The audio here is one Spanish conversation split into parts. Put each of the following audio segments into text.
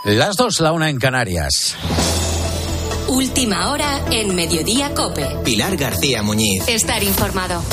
Las 2, la 1 en Canarias. Última hora en Mediodía COPE. Pilar García Muñiz. Estar informado.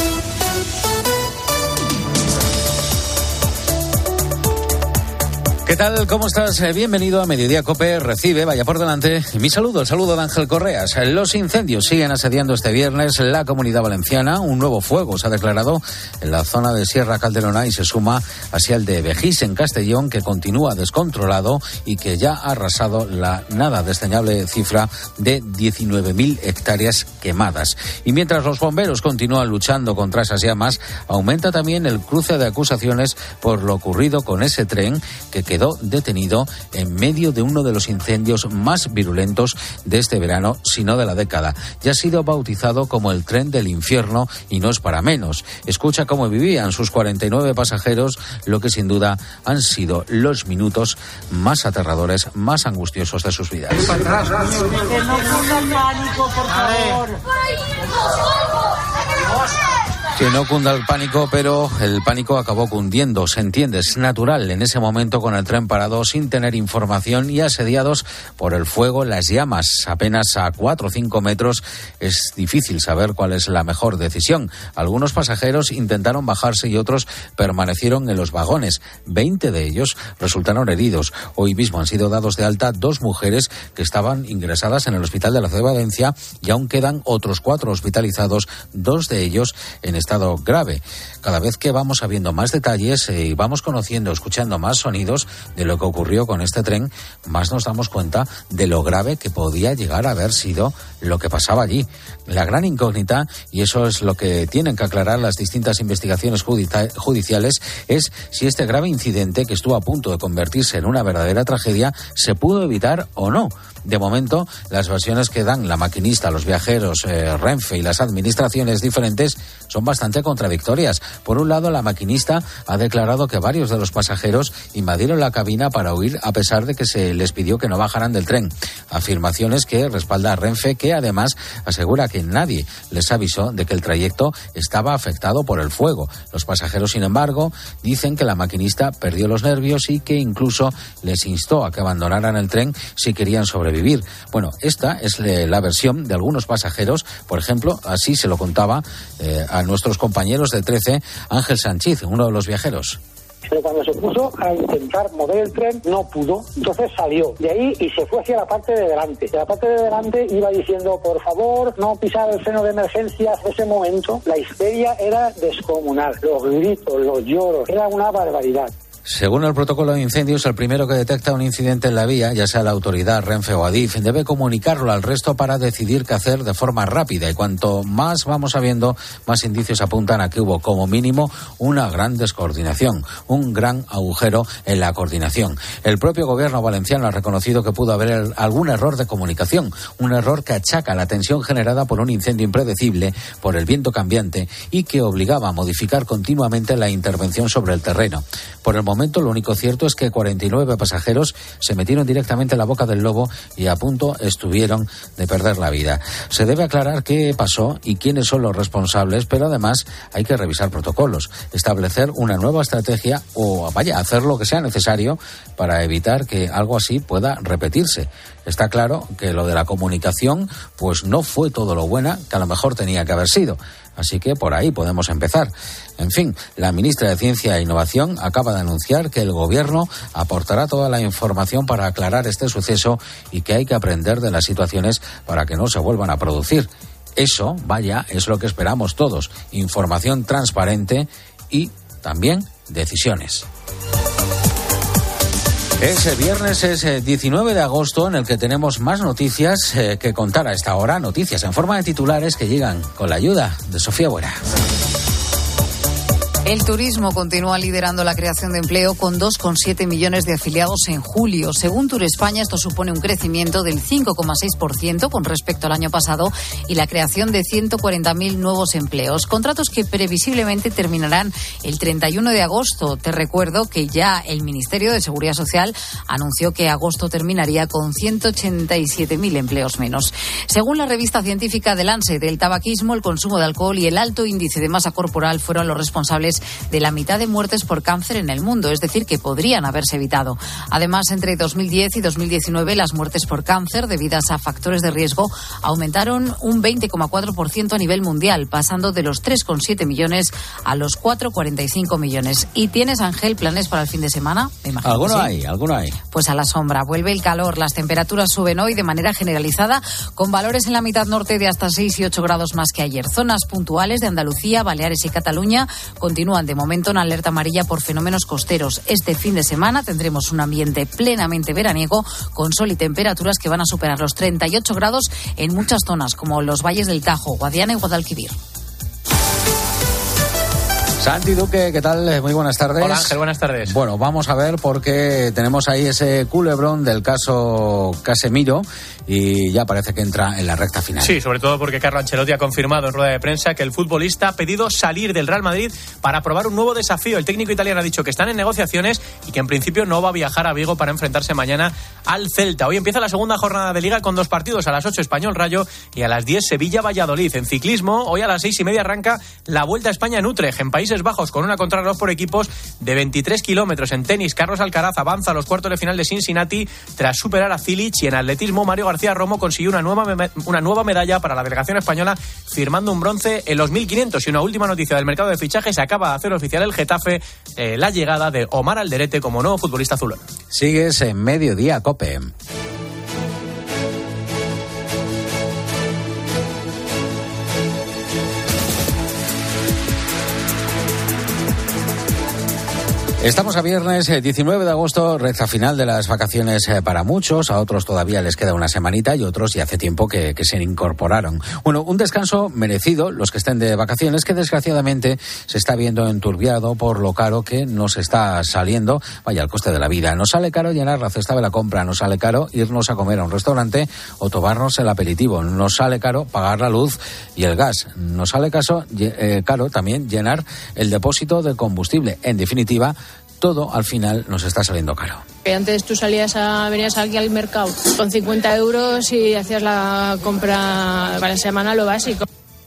¿Qué tal? ¿Cómo estás? Bienvenido a Mediodía COPE. Recibe, vaya por delante, mi saludo, el saludo de Ángel Correas. Los incendios siguen asediando este viernes la Comunidad Valenciana. Un nuevo fuego se ha declarado en la zona de Sierra Calderona y se suma hacia el de Vejís, en Castellón, que continúa descontrolado y que ya ha arrasado la nada desdeñable cifra de 19.000 hectáreas quemadas. Y mientras los bomberos continúan luchando contra esas llamas, aumenta también el cruce de acusaciones por lo ocurrido con ese tren que quedó detenido en medio de uno de los incendios más virulentos de este verano, si no de la década. Ya ha sido bautizado como el tren del infierno y no es para menos. Escucha cómo vivían sus 49 pasajeros, lo que sin duda han sido los minutos más aterradores, más angustiosos de sus vidas. Que no cunda el pánico, por favor. Que no cunda el pánico, pero el pánico acabó cundiendo, se entiende, es natural en ese momento con el tren parado sin tener información y asediados por el fuego, las llamas. Apenas a 4 o 5 metros es difícil saber cuál es la mejor decisión. Algunos pasajeros intentaron bajarse y otros permanecieron en los vagones. 20 de ellos resultaron heridos. Hoy mismo han sido dados de alta 2 mujeres que estaban ingresadas en el hospital de la ciudad de Valencia y aún quedan otros 4 hospitalizados, 2 de ellos en estado grave. Cada vez que vamos sabiendo más detalles y vamos conociendo, escuchando más sonidos de lo que ocurrió con este tren, más nos damos cuenta de lo grave que podía llegar a haber sido lo que pasaba allí. La gran incógnita, y eso es lo que tienen que aclarar las distintas investigaciones judiciales, es si este grave incidente, que estuvo a punto de convertirse en una verdadera tragedia, se pudo evitar o no. De momento, las versiones que dan la maquinista, los viajeros, Renfe y las administraciones diferentes son bastante contradictorias. Por un lado, la maquinista ha declarado que varios de los pasajeros invadieron la cabina para huir a pesar de que se les pidió que no bajaran del tren. Afirmaciones que respalda Renfe, que además asegura que nadie les avisó de que el trayecto estaba afectado por el fuego. Los pasajeros, sin embargo, dicen que la maquinista perdió los nervios y que incluso les instó a que abandonaran el tren si querían sobrevivir. Bueno, esta es la versión de algunos pasajeros. Por ejemplo, así se lo contaba a nuestros compañeros de 13, Ángel Sánchez, uno de los viajeros. Pero cuando se puso a intentar mover el tren, no pudo. Entonces salió de ahí y se fue hacia la parte de delante. De la parte de delante iba diciendo, por favor, no pisar el freno de emergencia. En ese momento, la histeria era descomunal. Los gritos, los lloros, era una barbaridad. Según el protocolo de incendios, el primero que detecta un incidente en la vía, ya sea la autoridad, Renfe o Adif, debe comunicarlo al resto para decidir qué hacer de forma rápida. Y cuanto más vamos sabiendo, más indicios apuntan a que hubo como mínimo una gran descoordinación, un gran agujero en la coordinación. El propio gobierno valenciano ha reconocido que pudo haber algún error de comunicación, un error que achaca la tensión generada por un incendio impredecible, por el viento cambiante y que obligaba a modificar continuamente la intervención sobre el terreno. Por el momento, lo único cierto es que 49 pasajeros se metieron directamente en la boca del lobo y a punto estuvieron de perder la vida. Se debe aclarar qué pasó y quiénes son los responsables, pero además hay que revisar protocolos, establecer una nueva estrategia o, hacer lo que sea necesario para evitar que algo así pueda repetirse. Está claro que lo de la comunicación pues no fue todo lo buena que a lo mejor tenía que haber sido. Así que por ahí podemos empezar. En fin, la ministra de Ciencia e Innovación acaba de anunciar que el Gobierno aportará toda la información para aclarar este suceso y que hay que aprender de las situaciones para que no se vuelvan a producir. Eso, es lo que esperamos todos. Información transparente y también decisiones. Ese viernes es 19 de agosto en el que tenemos más noticias que contar a esta hora. Noticias en forma de titulares que llegan con la ayuda de Sofía Buera. El turismo continúa liderando la creación de empleo con 2,7 millones de afiliados en julio. Según Turespaña, esto supone un crecimiento del 5,6% con respecto al año pasado y la creación de 140.000 nuevos empleos. Contratos que previsiblemente terminarán el 31 de agosto. Te recuerdo que ya el Ministerio de Seguridad Social anunció que agosto terminaría con 187.000 empleos menos. Según la revista científica The Lancet, el tabaquismo, el consumo de alcohol y el alto índice de masa corporal fueron los responsables responsables de la mitad de muertes por cáncer en el mundo, es decir, que podrían haberse evitado. Además, entre 2010 y 2019, las muertes por cáncer debidas a factores de riesgo aumentaron un 20,4% a nivel mundial, pasando de los 3,7 millones a los 4,45 millones. ¿Y tienes, Ángel, planes para el fin de semana? Me imagino. Alguno hay. Pues a la sombra. Vuelve el calor. Las temperaturas suben hoy de manera generalizada, con valores en la mitad norte de hasta 6 y 8 grados más que ayer. Zonas puntuales de Andalucía, Baleares y Cataluña continúan de momento en alerta amarilla por fenómenos costeros. Este fin de semana tendremos un ambiente plenamente veraniego, con sol y temperaturas que van a superar los 38 grados en muchas zonas, como los valles del Tajo, Guadiana y Guadalquivir. Santi Duque, ¿qué tal? Muy buenas tardes. Hola, Ángel, buenas tardes. Bueno, vamos a ver porque tenemos ahí ese culebrón del caso Casemiro y ya parece que entra en la recta final. Sí, sobre todo porque Carlo Ancelotti ha confirmado en rueda de prensa que el futbolista ha pedido salir del Real Madrid para probar un nuevo desafío. El técnico italiano ha dicho que están en negociaciones y que en principio no va a viajar a Vigo para enfrentarse mañana al Celta. Hoy empieza la segunda jornada de Liga con 2 partidos, a las 8 Español Rayo y a las 10 Sevilla Valladolid. En ciclismo, hoy a las 6:30 arranca la Vuelta a España en Utrecht, en Países Bajos, con una contrarreloj por equipos de 23 kilómetros. En tenis, Carlos Alcaraz avanza a los cuartos de final de Cincinnati tras superar a Cilic, y en atletismo, Mario García Romo consiguió una nueva medalla para la delegación española, firmando un bronce en los 1500. Y una última noticia del mercado de fichajes: se acaba de hacer oficial el Getafe la llegada de Omar Alderete como nuevo futbolista azulón. Sigues en Mediodía COPE. Estamos a viernes 19 de agosto, recta final de las vacaciones para muchos, a otros todavía les queda una semanita y otros ya hace tiempo que se incorporaron. Bueno, un descanso merecido, los que estén de vacaciones, que desgraciadamente se está viendo enturbiado por lo caro que nos está saliendo, vaya, el coste de la vida. Nos sale caro llenar la cesta de la compra, nos sale caro irnos a comer a un restaurante o tomarnos el aperitivo, nos sale caro pagar la luz y el gas, nos sale caro también llenar el depósito de combustible. En definitiva, todo al final nos está saliendo caro. Antes tú venías aquí al mercado con 50 euros y hacías la compra para la semana, lo básico.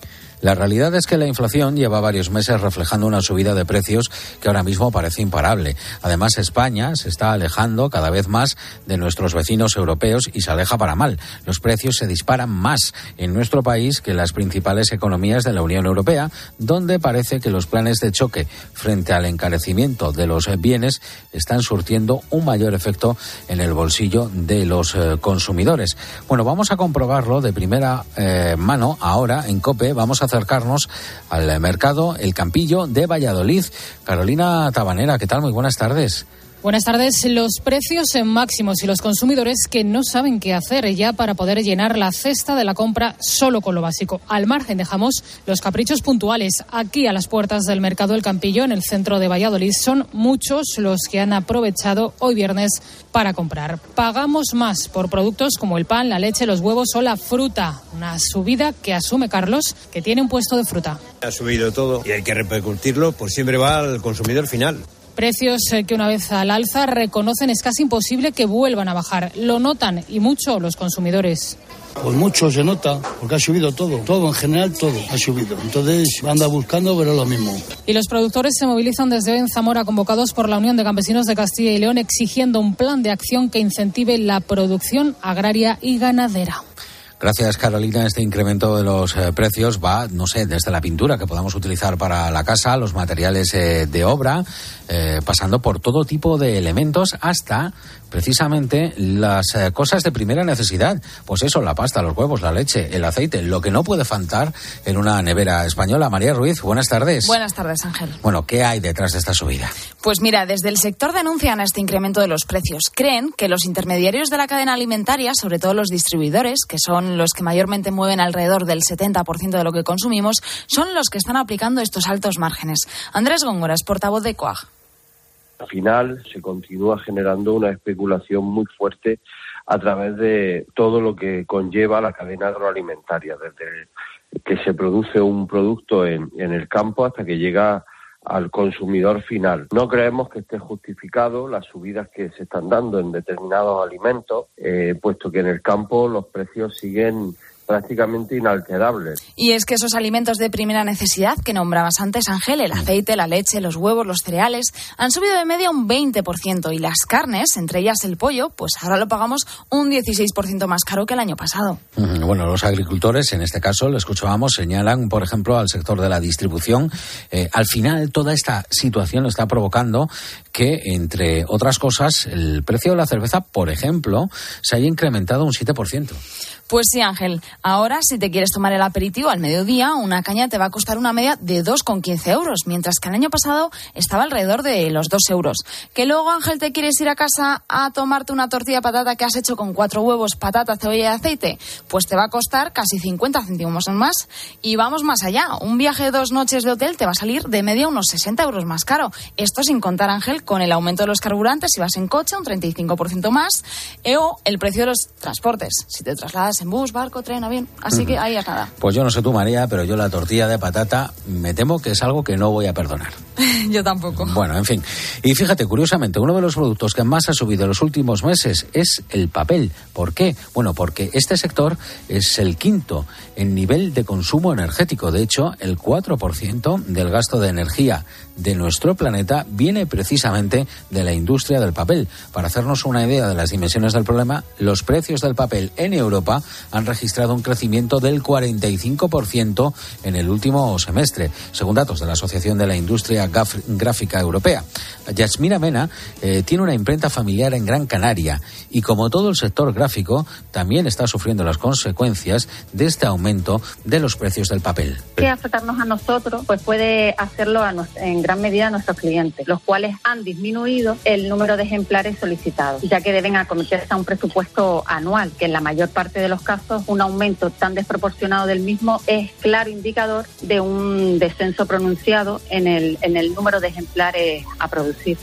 La realidad es que la inflación lleva varios meses reflejando una subida de precios que ahora mismo parece imparable. Además, España se está alejando cada vez más de nuestros vecinos europeos y se aleja para mal. Los precios se disparan más en nuestro país que en las principales economías de la Unión Europea, donde parece que los planes de choque frente al encarecimiento de los bienes están surtiendo un mayor efecto en el bolsillo de los consumidores. Bueno, vamos a comprobarlo de primera mano ahora en COPE. Vamos a acercarnos al mercado El Campillo de Valladolid. Carolina Tabanera, ¿qué tal? Muy buenas tardes. Buenas tardes. Los precios en máximos y los consumidores que no saben qué hacer ya para poder llenar la cesta de la compra solo con lo básico. Al margen dejamos los caprichos puntuales. Aquí a las puertas del mercado El Campillo, en el centro de Valladolid, son muchos los que han aprovechado hoy viernes para comprar. Pagamos más por productos como el pan, la leche, los huevos o la fruta. Una subida que asume Carlos, que tiene un puesto de fruta. Ha subido todo y hay que repercutirlo, pues siempre va al consumidor final. Precios que una vez al alza reconocen es casi imposible que vuelvan a bajar. Lo notan y mucho los consumidores. Pues mucho se nota, porque ha subido todo en general todo ha subido. Entonces anda buscando, pero lo mismo. Y los productores se movilizan desde hoy en Zamora, convocados por la Unión de Campesinos de Castilla y León, exigiendo un plan de acción que incentive la producción agraria y ganadera. Gracias, Carolina. Este incremento de los precios va, no sé, desde la pintura que podamos utilizar para la casa, los materiales de obra, pasando por todo tipo de elementos hasta precisamente las cosas de primera necesidad. Pues eso, la pasta, los huevos, la leche, el aceite, lo que no puede faltar en una nevera española. María Ruiz, buenas tardes. Buenas tardes, Ángel. Bueno, ¿qué hay detrás de esta subida? Pues mira, desde el sector denuncian este incremento de los precios. Creen que los intermediarios de la cadena alimentaria, sobre todo los distribuidores, que son los que mayormente mueven alrededor del 70% de lo que consumimos, son los que están aplicando estos altos márgenes. Andrés Góngora, portavoz de COAG. Al final se continúa generando una especulación muy fuerte a través de todo lo que conlleva la cadena agroalimentaria, desde que se produce un producto en el campo hasta que llega al consumidor final. No creemos que esté justificado las subidas que se están dando en determinados alimentos, puesto que en el campo los precios siguen prácticamente inalterables. Y es que esos alimentos de primera necesidad que nombrabas antes, Ángel, el aceite, la leche, los huevos, los cereales, han subido de media un 20%, y las carnes, entre ellas el pollo, pues ahora lo pagamos un 16% más caro que el año pasado. Bueno, los agricultores, en este caso, lo escuchábamos, señalan, por ejemplo, al sector de la distribución. Al final, toda esta situación está provocando que, entre otras cosas, el precio de la cerveza, por ejemplo, se haya incrementado un 7%. Pues sí, Ángel. Ahora, si te quieres tomar el aperitivo al mediodía, una caña te va a costar una media de 2,15 euros, mientras que el año pasado estaba alrededor de los 2 euros. Que luego, Ángel, te quieres ir a casa a tomarte una tortilla de patata que has hecho con 4 huevos, patata, cebolla y aceite, pues te va a costar casi 50 céntimos más. Y vamos más allá. Un viaje de 2 noches de hotel te va a salir de media unos 60 euros más caro. Esto sin contar, Ángel, con el aumento de los carburantes si vas en coche, un 35% más, o el precio de los transportes. Si te trasladas en bus, barco, tren, avión. Así que ahí es nada. Pues yo no sé tú, María, pero yo la tortilla de patata me temo que es algo que no voy a perdonar. Yo tampoco. Bueno, en fin. Y fíjate, curiosamente, uno de los productos que más ha subido en los últimos meses es el papel. ¿Por qué? Bueno, porque este sector es el quinto en nivel de consumo energético. De hecho, el 4% del gasto de energía de nuestro planeta viene precisamente de la industria del papel. Para hacernos una idea de las dimensiones del problema, los precios del papel en Europa han registrado un crecimiento del 45% en el último semestre, según datos de la Asociación de la Industria Gráfica Europea. Yasmina Mena tiene una imprenta familiar en Gran Canaria y, como todo el sector gráfico, también está sufriendo las consecuencias de este aumento de los precios del papel. Que afectarnos a nosotros, pues puede hacerlo en gran medida a nuestros clientes, los cuales han disminuido el número de ejemplares solicitados, ya que deben acometerse a un presupuesto anual, que en la mayor parte de los casos un aumento tan desproporcionado del mismo es claro indicador de un descenso pronunciado en el número de ejemplares a producir.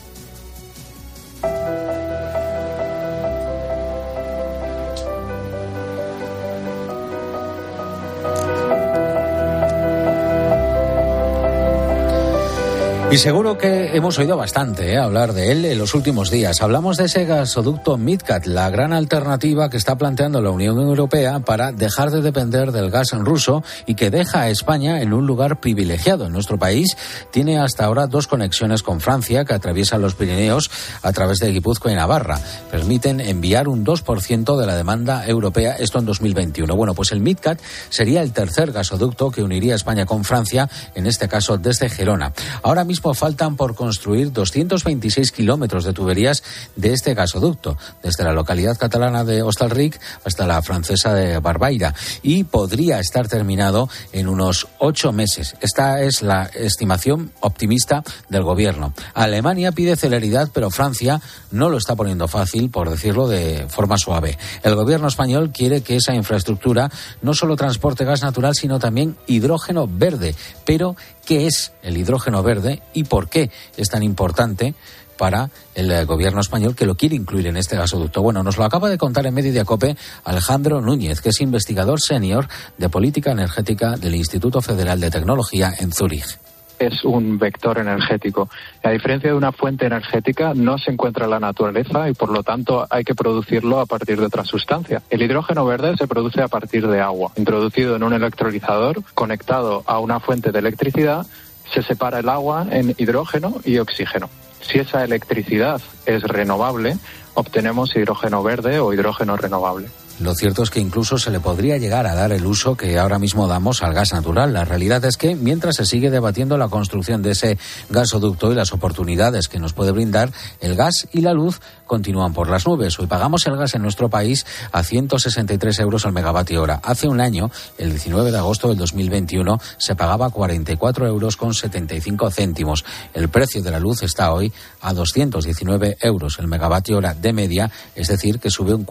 Y seguro que hemos oído bastante hablar de él en los últimos días. Hablamos de ese gasoducto MidCat, la gran alternativa que está planteando la Unión Europea para dejar de depender del gas ruso y que deja a España en un lugar privilegiado. En nuestro país tiene hasta ahora 2 conexiones con Francia que atraviesan los Pirineos a través de Guipúzcoa y Navarra. Permiten enviar un 2% de la demanda europea, esto en 2021. Bueno, pues el MidCat sería el tercer gasoducto que uniría España con Francia, en este caso desde Gerona. Ahora mismo faltan por construir 226 kilómetros de tuberías de este gasoducto, desde la localidad catalana de Hostalric hasta la francesa de Barbaira, y podría estar terminado en unos 8 meses. Esta es la estimación optimista del gobierno. Alemania pide celeridad, pero Francia no lo está poniendo fácil, por decirlo de forma suave. El gobierno español quiere que esa infraestructura no solo transporte gas natural, sino también hidrógeno verde. Pero, ¿qué es el hidrógeno verde y por qué es tan importante para el gobierno español que lo quiere incluir en este gasoducto? Bueno, nos lo acaba de contar en Mediodía COPE Alejandro Núñez, que es investigador senior de política energética del Instituto Federal de Tecnología en Zúrich. Es un vector energético. A diferencia de una fuente energética, no se encuentra en la naturaleza y, por lo tanto, hay que producirlo a partir de otra sustancia. El hidrógeno verde se produce a partir de agua. Introducido en un electrolizador, conectado a una fuente de electricidad, se separa el agua en hidrógeno y oxígeno. Si esa electricidad es renovable, obtenemos hidrógeno verde o hidrógeno renovable. Lo cierto es que incluso se le podría llegar a dar el uso que ahora mismo damos al gas natural. La realidad es que mientras se sigue debatiendo la construcción de ese gasoducto y las oportunidades que nos puede brindar, el gas y la luz continúan por las nubes. Hoy pagamos el gas en nuestro país a 163 euros al megavatio hora. Hace un año, el 19 de agosto del 2021, se pagaba 44 euros con 75 céntimos. El precio de la luz está hoy a 219 euros el megavatio hora de media, es decir, que sube un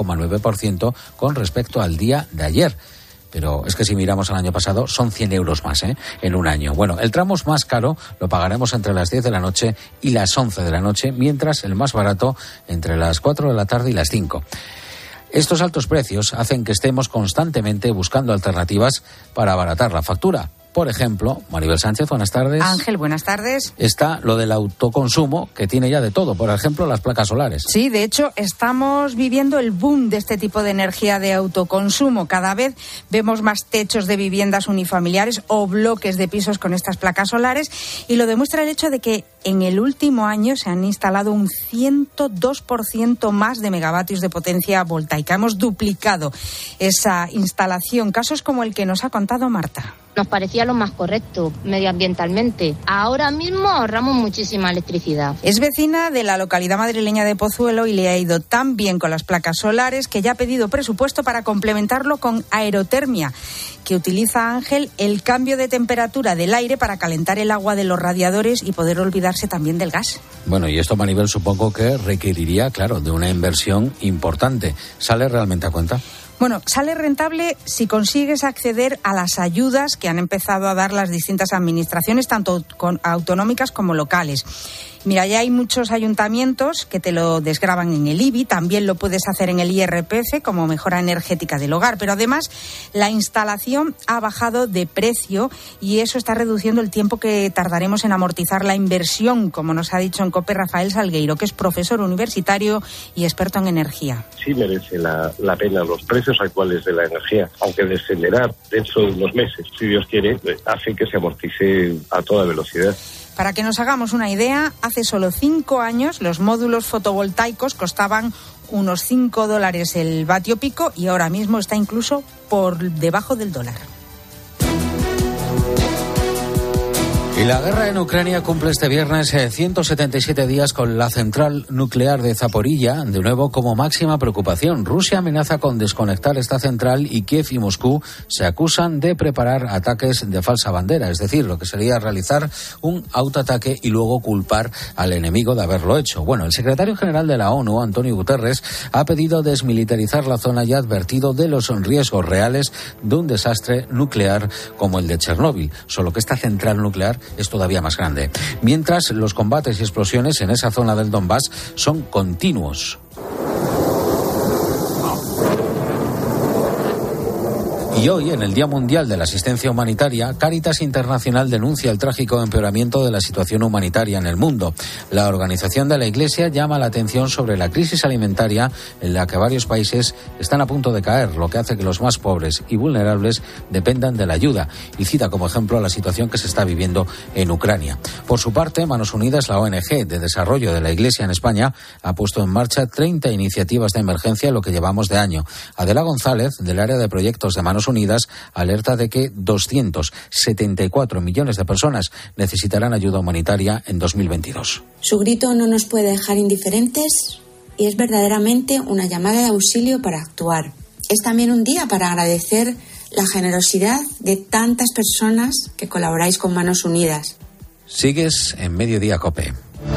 4,9% con respecto al día de ayer. Pero es que si miramos al año pasado son 100 euros más en un año. Bueno, el tramo más caro lo pagaremos entre las 10 de la noche y las 11 de la noche, mientras el más barato entre las 4 de la tarde y las 5. Estos altos precios hacen que estemos constantemente buscando alternativas para abaratar la factura. Por ejemplo, Maribel Sánchez, buenas tardes. Ángel, buenas tardes. Está lo del autoconsumo, que tiene ya de todo. Por ejemplo, las placas solares. Sí, de hecho, estamos viviendo el boom de este tipo de energía de autoconsumo. Cada vez vemos más techos de viviendas unifamiliares o bloques de pisos con estas placas solares, y lo demuestra el hecho de que en el último año se han instalado un 102% más de megavatios de potencia voltaica. Hemos duplicado esa instalación. Casos como el que nos ha contado Marta. Nos parecía lo más correcto medioambientalmente. Ahora mismo ahorramos muchísima electricidad. Es vecina de la localidad madrileña de Pozuelo y le ha ido tan bien con las placas solares que ya ha pedido presupuesto para complementarlo con aerotermia, que utiliza, Ángel, el cambio de temperatura del aire para calentar el agua de los radiadores y poder olvidarse también del gas. Bueno, y esto, Maribel, supongo que requeriría, claro, de una inversión importante. ¿Sale realmente a cuenta? Bueno, sale rentable si consigues acceder a las ayudas que han empezado a dar las distintas administraciones, tanto autonómicas como locales. Mira, ya hay muchos ayuntamientos que te lo desgravan en el IBI, también lo puedes hacer en el IRPF como mejora energética del hogar, pero además la instalación ha bajado de precio y eso está reduciendo el tiempo que tardaremos en amortizar la inversión, como nos ha dicho en COPE Rafael Salgueiro, que es profesor universitario y experto en energía. Sí merece la pena. Los precios actuales de la energía, aunque descenderá dentro de unos meses, si Dios quiere, hace que se amortice a toda velocidad. Para que nos hagamos una idea, hace solo 5 años los módulos fotovoltaicos costaban unos $5 el vatio pico y ahora mismo está incluso por debajo del dólar. Y la guerra en Ucrania cumple este viernes 177 días con la central nuclear de Zaporilla, de nuevo como máxima preocupación. Rusia amenaza con desconectar esta central y Kiev y Moscú se acusan de preparar ataques de falsa bandera, es decir, lo que sería realizar un autoataque y luego culpar al enemigo de haberlo hecho. Bueno, el secretario general de la ONU, Antonio Guterres, ha pedido desmilitarizar la zona y ha advertido de los riesgos reales de un desastre nuclear como el de Chernóbil, solo que esta central nuclear es todavía más grande. Mientras, los combates y explosiones en esa zona del Donbass son continuos. Y hoy, en el Día Mundial de la Asistencia Humanitaria, Cáritas Internacional denuncia el trágico empeoramiento de la situación humanitaria en el mundo. La organización de la Iglesia llama la atención sobre la crisis alimentaria en la que varios países están a punto de caer, lo que hace que los más pobres y vulnerables dependan de la ayuda. Y cita como ejemplo la situación que se está viviendo en Ucrania. Por su parte, Manos Unidas, la ONG de desarrollo de la Iglesia en España, ha puesto en marcha 30 iniciativas de emergencia en lo que llevamos de año. Adela González, del área de proyectos de Manos Unidas, alerta de que 274 millones de personas necesitarán ayuda humanitaria en 2022. Su grito no nos puede dejar indiferentes y es verdaderamente una llamada de auxilio para actuar. Es también un día para agradecer la generosidad de tantas personas que colaboráis con Manos Unidas. Sigues en Mediodía COPE.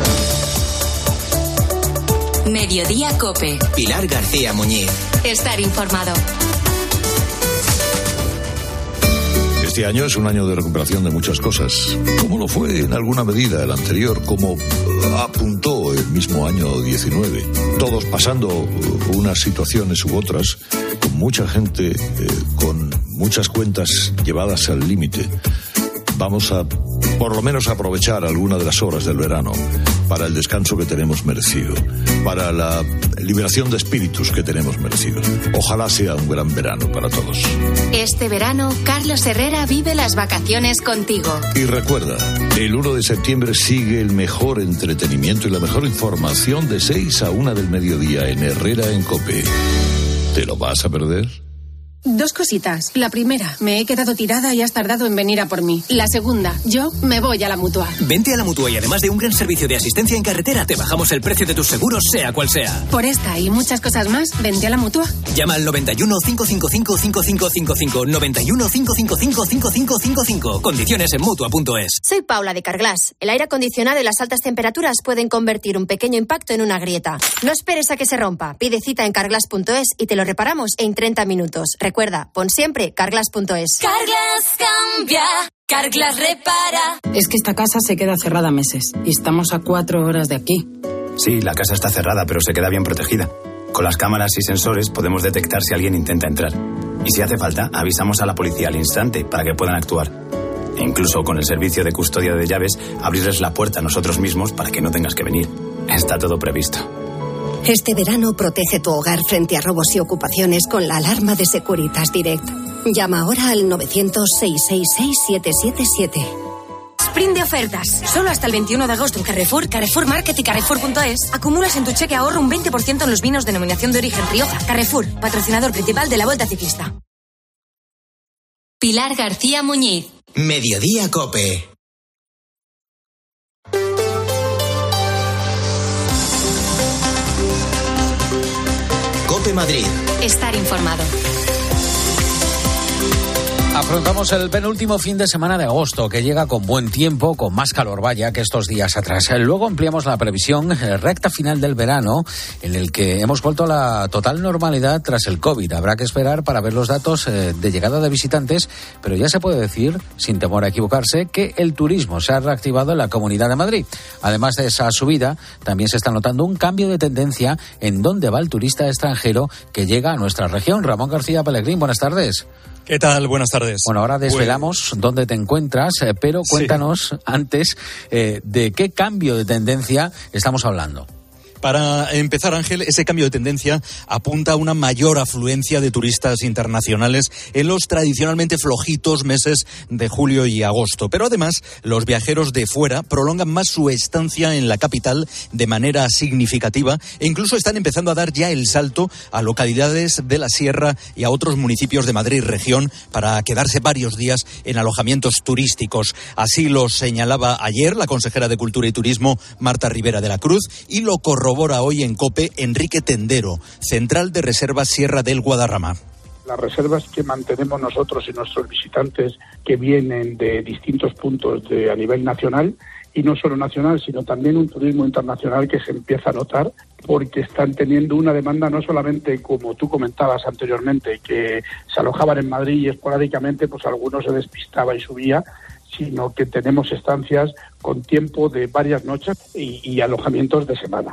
Mediodía COPE. Pilar García Muñiz. Estar informado. Este año es un año de recuperación de muchas cosas, como lo fue en alguna medida el anterior, como apuntó el mismo año 19. Todos pasando unas situaciones u otras, con mucha gente, con muchas cuentas llevadas al límite. Vamos a, por lo menos, aprovechar alguna de las horas del verano para el descanso que tenemos merecido, para la liberación de espíritus que tenemos merecido. Ojalá sea un gran verano para todos. Este verano, Carlos Herrera vive las vacaciones contigo. Y recuerda, el 1 de septiembre sigue el mejor entretenimiento y la mejor información de 6 a 1 del mediodía en Herrera en COPE. ¿Te lo vas a perder? 2 cositas. La primera, me he quedado tirada y has tardado en venir a por mí. La segunda, yo me voy a la Mutua. Vente a la Mutua y además de un gran servicio de asistencia en carretera, te bajamos el precio de tus seguros, sea cual sea. Por esta y muchas cosas más, vente a la Mutua. Llama al 91 555 5555. 91 555 5555. Condiciones en Mutua.es. Soy Paula de Carglass. El aire acondicionado y las altas temperaturas pueden convertir un pequeño impacto en una grieta. No esperes a que se rompa. Pide cita en Carglass.es y te lo reparamos en 30 minutos. Recuerda, pon siempre Carglass.es. Carglass cambia, Carglass repara. Es que esta casa se queda cerrada meses y estamos a 4 horas de aquí. Sí, la casa está cerrada, pero se queda bien protegida. Con las cámaras y sensores podemos detectar si alguien intenta entrar. Y si hace falta, avisamos a la policía al instante para que puedan actuar. Incluso con el servicio de custodia de llaves, abrirles la puerta a nosotros mismos para que no tengas que venir. Está todo previsto. Este verano protege tu hogar frente a robos y ocupaciones con la alarma de Securitas Direct. Llama ahora al 900-666-777. Sprint de ofertas. Solo hasta el 21 de agosto en Carrefour, Carrefour Market y Carrefour.es. Acumulas en tu cheque ahorro un 20% en los vinos denominación de origen Rioja. Carrefour, patrocinador principal de la Vuelta Ciclista. Pilar García Muñiz. Mediodía COPE. COPE Madrid. Estar informado. Afrontamos el penúltimo fin de semana de agosto, que llega con buen tiempo, con más calor vaya que estos días atrás. Luego ampliamos la previsión, recta final del verano, en el que hemos vuelto a la total normalidad tras el COVID. Habrá que esperar para ver los datos de llegada de visitantes, pero ya se puede decir, sin temor a equivocarse, que el turismo se ha reactivado en la Comunidad de Madrid. Además de esa subida, también se está notando un cambio de tendencia en dónde va el turista extranjero que llega a nuestra región. Ramón García Pellegrín, buenas tardes. ¿Qué tal? Buenas tardes. Bueno, ahora desvelamos dónde te encuentras, pero cuéntanos antes de qué cambio de tendencia estamos hablando. Para empezar, Ángel, ese cambio de tendencia apunta a una mayor afluencia de turistas internacionales en los tradicionalmente flojitos meses de julio y agosto. Pero además, los viajeros de fuera prolongan más su estancia en la capital de manera significativa e incluso están empezando a dar ya el salto a localidades de la Sierra y a otros municipios de Madrid región para quedarse varios días en alojamientos turísticos. Así lo señalaba ayer la consejera de Cultura y Turismo, Marta Rivera de la Cruz, y lo corrobora hoy en COPE Enrique Tendero, central de reservas Sierra del Guadarrama. Las reservas que mantenemos nosotros y nuestros visitantes que vienen de distintos puntos a nivel nacional, y no solo nacional, sino también un turismo internacional que se empieza a notar, porque están teniendo una demanda no solamente, como tú comentabas anteriormente, que se alojaban en Madrid y esporádicamente pues algunos se despistaba y subía, sino que tenemos estancias con tiempo de varias noches y alojamientos de semana.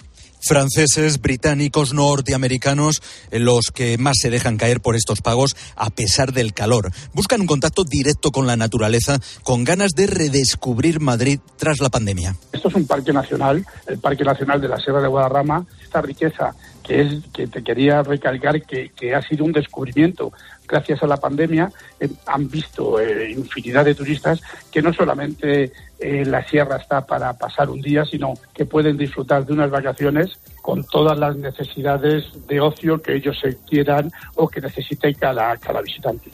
Franceses, británicos, norteamericanos, los que más se dejan caer por estos pagos a pesar del calor. Buscan un contacto directo con la naturaleza, con ganas de redescubrir Madrid tras la pandemia. Esto es un parque nacional, el Parque Nacional de la Sierra de Guadarrama. Esta riqueza que te quería recalcar que ha sido un descubrimiento gracias a la pandemia. Han visto infinidad de turistas que no solamente la sierra está para pasar un día, sino que pueden disfrutar de unas vacaciones con todas las necesidades de ocio que ellos se quieran o que necesite cada visitante.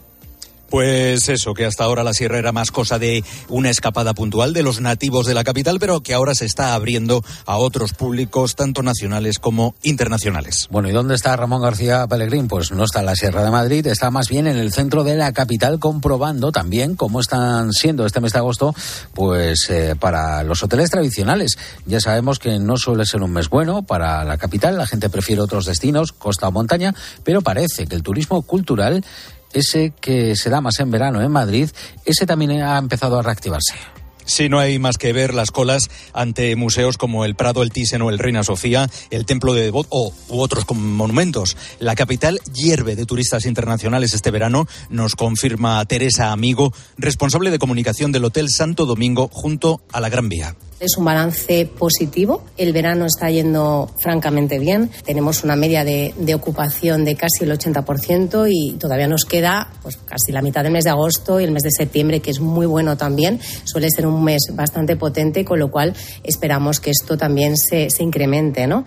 Pues eso, que hasta ahora la sierra era más cosa de una escapada puntual de los nativos de la capital, pero que ahora se está abriendo a otros públicos, tanto nacionales como internacionales. Bueno, ¿y dónde está Ramón García Pellegrín? Pues no está en la Sierra de Madrid, está más bien en el centro de la capital, comprobando también cómo están siendo este mes de agosto, pues para los hoteles tradicionales. Ya sabemos que no suele ser un mes bueno para la capital, la gente prefiere otros destinos, costa o montaña, pero parece que el turismo cultural, ese que se da más en verano en Madrid, ese también ha empezado a reactivarse. Sí, no hay más que ver las colas ante museos como el Prado, el Thyssen o el Reina Sofía, el Templo de Devot u otros monumentos. La capital hierve de turistas internacionales este verano, nos confirma Teresa Amigo, responsable de comunicación del Hotel Santo Domingo junto a la Gran Vía. Es un balance positivo, el verano está yendo francamente bien, tenemos una media de ocupación de casi el 80% y todavía nos queda pues casi la mitad del mes de agosto y el mes de septiembre, que es muy bueno también, suele ser un mes bastante potente, con lo cual esperamos que esto también se incremente, ¿no?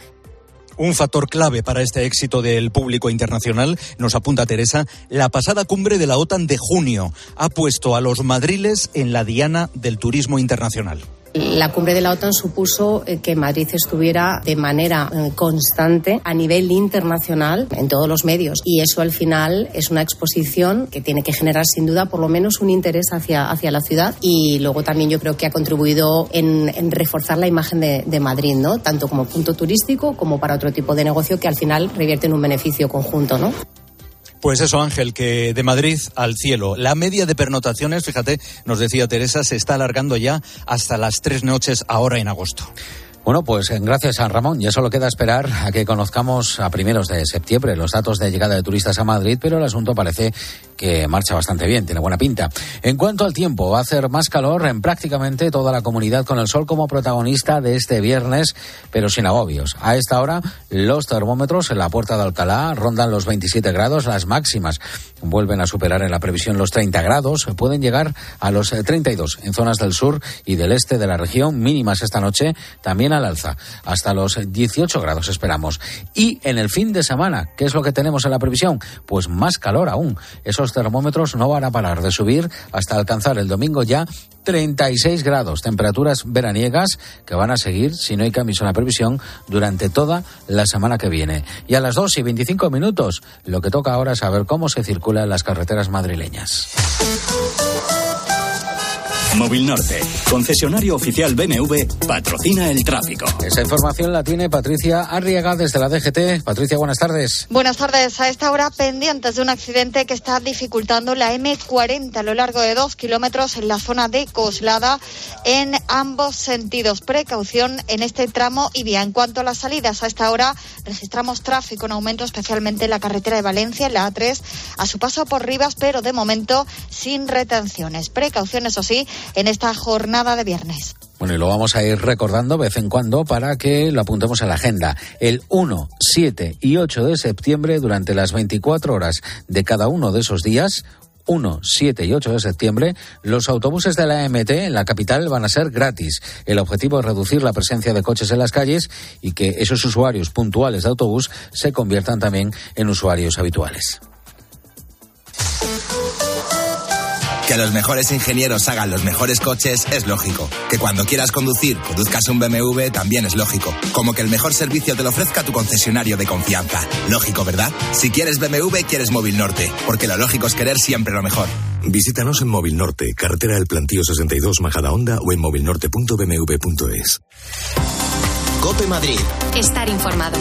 Un factor clave para este éxito del público internacional, nos apunta Teresa, la pasada cumbre de la OTAN de junio ha puesto a los madriles en la diana del turismo internacional. La cumbre de la OTAN supuso que Madrid estuviera de manera constante a nivel internacional en todos los medios, y eso al final es una exposición que tiene que generar sin duda por lo menos un interés hacia la ciudad, y luego también yo creo que ha contribuido en reforzar la imagen de Madrid, ¿no? Tanto como punto turístico como para otro tipo de negocio que al final revierte en un beneficio conjunto, ¿no? Pues eso, Ángel, que de Madrid al cielo. La media de pernotaciones, fíjate, nos decía Teresa, se está alargando ya hasta las 3 noches ahora en agosto. Bueno, pues gracias a Ramón. Ya solo queda esperar a que conozcamos a primeros de septiembre los datos de llegada de turistas a Madrid, pero el asunto parece que marcha bastante bien, tiene buena pinta. En cuanto al tiempo, va a hacer más calor en prácticamente toda la comunidad, con el sol como protagonista de este viernes, pero sin agobios. A esta hora, los termómetros en la Puerta de Alcalá rondan los 27 grados, las máximas vuelven a superar en la previsión los 30 grados, pueden llegar a los 32 en zonas del sur y del este de la región, mínimas esta noche también al alza, hasta los 18 grados esperamos. Y en el fin de semana, ¿qué es lo que tenemos en la previsión? Pues más calor aún. Esos termómetros no van a parar de subir hasta alcanzar el domingo ya 36 grados, temperaturas veraniegas que van a seguir, si no hay cambios en la previsión, durante toda la semana que viene. Y a las 2:25, lo que toca ahora es saber cómo se circula en las carreteras madrileñas. Móvil Norte, concesionario oficial BMW, patrocina el tráfico. Esa información la tiene Patricia Arriaga desde la DGT. Patricia, buenas tardes. Buenas tardes. A esta hora pendientes de un accidente que está dificultando la M40 a lo largo de 2 kilómetros en la zona de Coslada en ambos sentidos. Precaución en este tramo y vía. En cuanto a las salidas, a esta hora registramos tráfico en aumento, especialmente en la carretera de Valencia, en la A3, a su paso por Rivas, pero de momento sin retenciones. Precaución, eso sí, en esta jornada de viernes. Bueno, y lo vamos a ir recordando de vez en cuando para que lo apuntemos en la agenda. El 1, 7 y 8 de septiembre, durante las 24 horas de cada uno de esos días, 1, 7 y 8 de septiembre, los autobuses de la AMT en la capital van a ser gratis. El objetivo es reducir la presencia de coches en las calles y que esos usuarios puntuales de autobús se conviertan también en usuarios habituales. Que los mejores ingenieros hagan los mejores coches es lógico. Que cuando quieras conducir, conduzcas un BMW también es lógico. Como que el mejor servicio te lo ofrezca tu concesionario de confianza. Lógico, ¿verdad? Si quieres BMW, quieres Móvil Norte. Porque lo lógico es querer siempre lo mejor. Visítanos en Móvil Norte, carretera del Plantío 62, Majadahonda, o en movilnorte.bmw.es. COPE Madrid. Estar informado.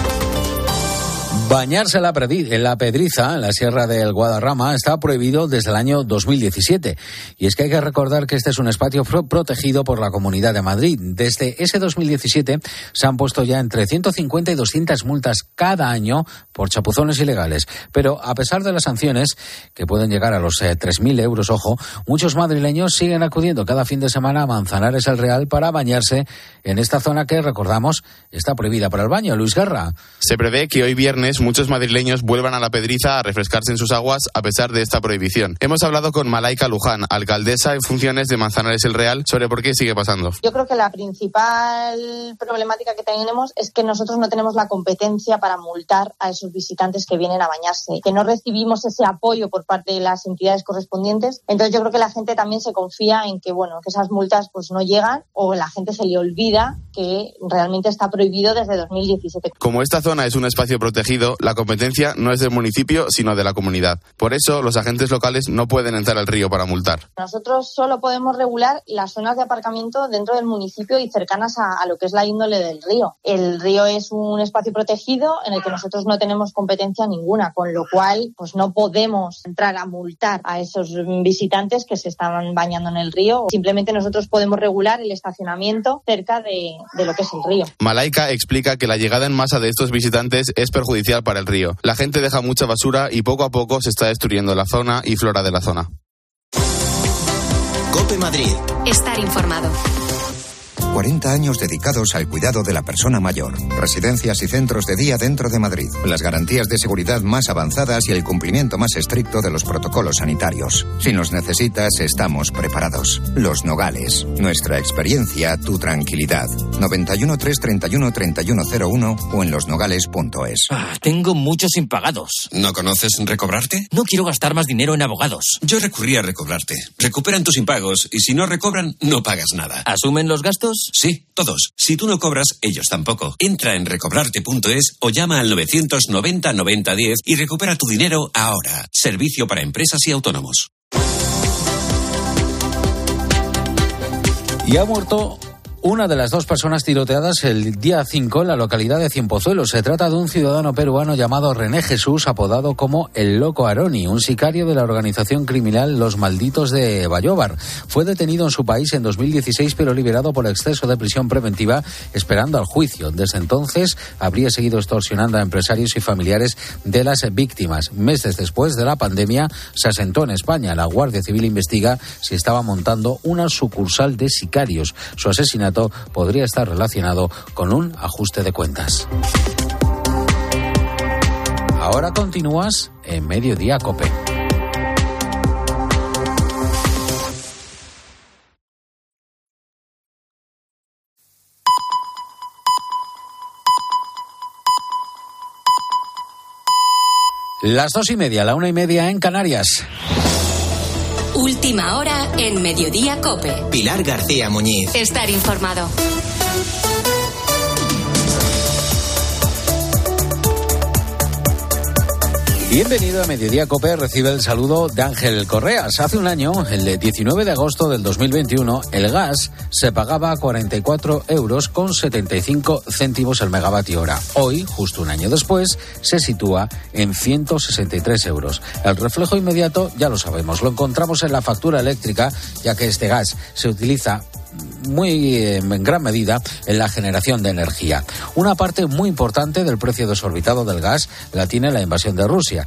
Bañarse en la Pedriza, en la Sierra del Guadarrama, está prohibido desde el año 2017. Y es que hay que recordar que este es un espacio protegido por la Comunidad de Madrid. Desde ese 2017 se han puesto ya entre 150 y 200 multas cada año por chapuzones ilegales. Pero a pesar de las sanciones, que pueden llegar a los 3.000 euros, ojo, muchos madrileños siguen acudiendo cada fin de semana a Manzanares el Real para bañarse en esta zona que, recordamos, está prohibida para el baño. Luis Guerra. Se prevé que hoy viernes muchos madrileños vuelvan a la Pedriza a refrescarse en sus aguas a pesar de esta prohibición. Hemos hablado con Malaika Luján, alcaldesa en funciones de Manzanares el Real, sobre por qué sigue pasando. Yo creo que la principal problemática que tenemos es que nosotros no tenemos la competencia para multar a esos visitantes que vienen a bañarse, que no recibimos ese apoyo por parte de las entidades correspondientes. Entonces yo creo que la gente también se confía en que, bueno, que esas multas pues no llegan, o la gente se le olvida que realmente está prohibido desde 2017. Como esta zona es un espacio protegido, la competencia no es del municipio, sino de la comunidad. Por eso, los agentes locales no pueden entrar al río para multar. Nosotros solo podemos regular las zonas de aparcamiento dentro del municipio y cercanas a lo que es la índole del río. El río es un espacio protegido en el que nosotros no tenemos competencia ninguna, con lo cual pues no podemos entrar a multar a esos visitantes que se estaban bañando en el río. Simplemente nosotros podemos regular el estacionamiento cerca de lo que es el río. Malaika explica que la llegada en masa de estos visitantes es perjudicial para el río. La gente deja mucha basura y poco a poco se está destruyendo la zona y flora de la zona. COPE Madrid. Estar informado. 40 años dedicados al cuidado de la persona mayor. Residencias y centros de día dentro de Madrid. Las garantías de seguridad más avanzadas y el cumplimiento más estricto de los protocolos sanitarios. Si nos necesitas, estamos preparados. Los Nogales. Nuestra experiencia, tu tranquilidad. 91 331 3101 o en losnogales.es. Tengo muchos impagados. ¿No conoces Recobrarte? No quiero gastar más dinero en abogados. Yo recurrí a Recobrarte. Recuperan tus impagos y si no recobran, no pagas nada. ¿Asumen los gastos? Sí, todos. Si tú no cobras, ellos tampoco. Entra en recobrarte.es o llama al 990 90 10 y recupera tu dinero ahora. Servicio para empresas y autónomos. Y ha muerto Una de las dos personas tiroteadas el día 5 en la localidad de Cienpozuelos. Se trata de un ciudadano peruano llamado René Jesús, apodado como el Loco Aroni, un sicario de la organización criminal Los Malditos de Bayóvar. Fue detenido en su país en 2016, pero liberado por exceso de prisión preventiva, esperando al juicio. Desde entonces habría seguido extorsionando a empresarios y familiares de las víctimas. Meses después de la pandemia, se asentó en España. La Guardia Civil investiga si estaba montando una sucursal de sicarios. Su asesinato podría estar relacionado con un ajuste de cuentas. Ahora continúas en Mediodía COPE. Las 2:30, la 1:30 en Canarias. Última hora en Mediodía COPE. Pilar García Muñiz. Estar informado. Bienvenido a Mediodía COPE, recibe el saludo de Ángel Correas. Hace un año, el 19 de agosto del 2021, el gas se pagaba a 44,75 € el megavatio hora. Hoy, justo un año después, se sitúa en 163 €. El reflejo inmediato, ya lo sabemos, lo encontramos en la factura eléctrica, ya que este gas se utiliza en gran medida en la generación de energía. Una parte muy importante del precio desorbitado del gas la tiene la invasión de Rusia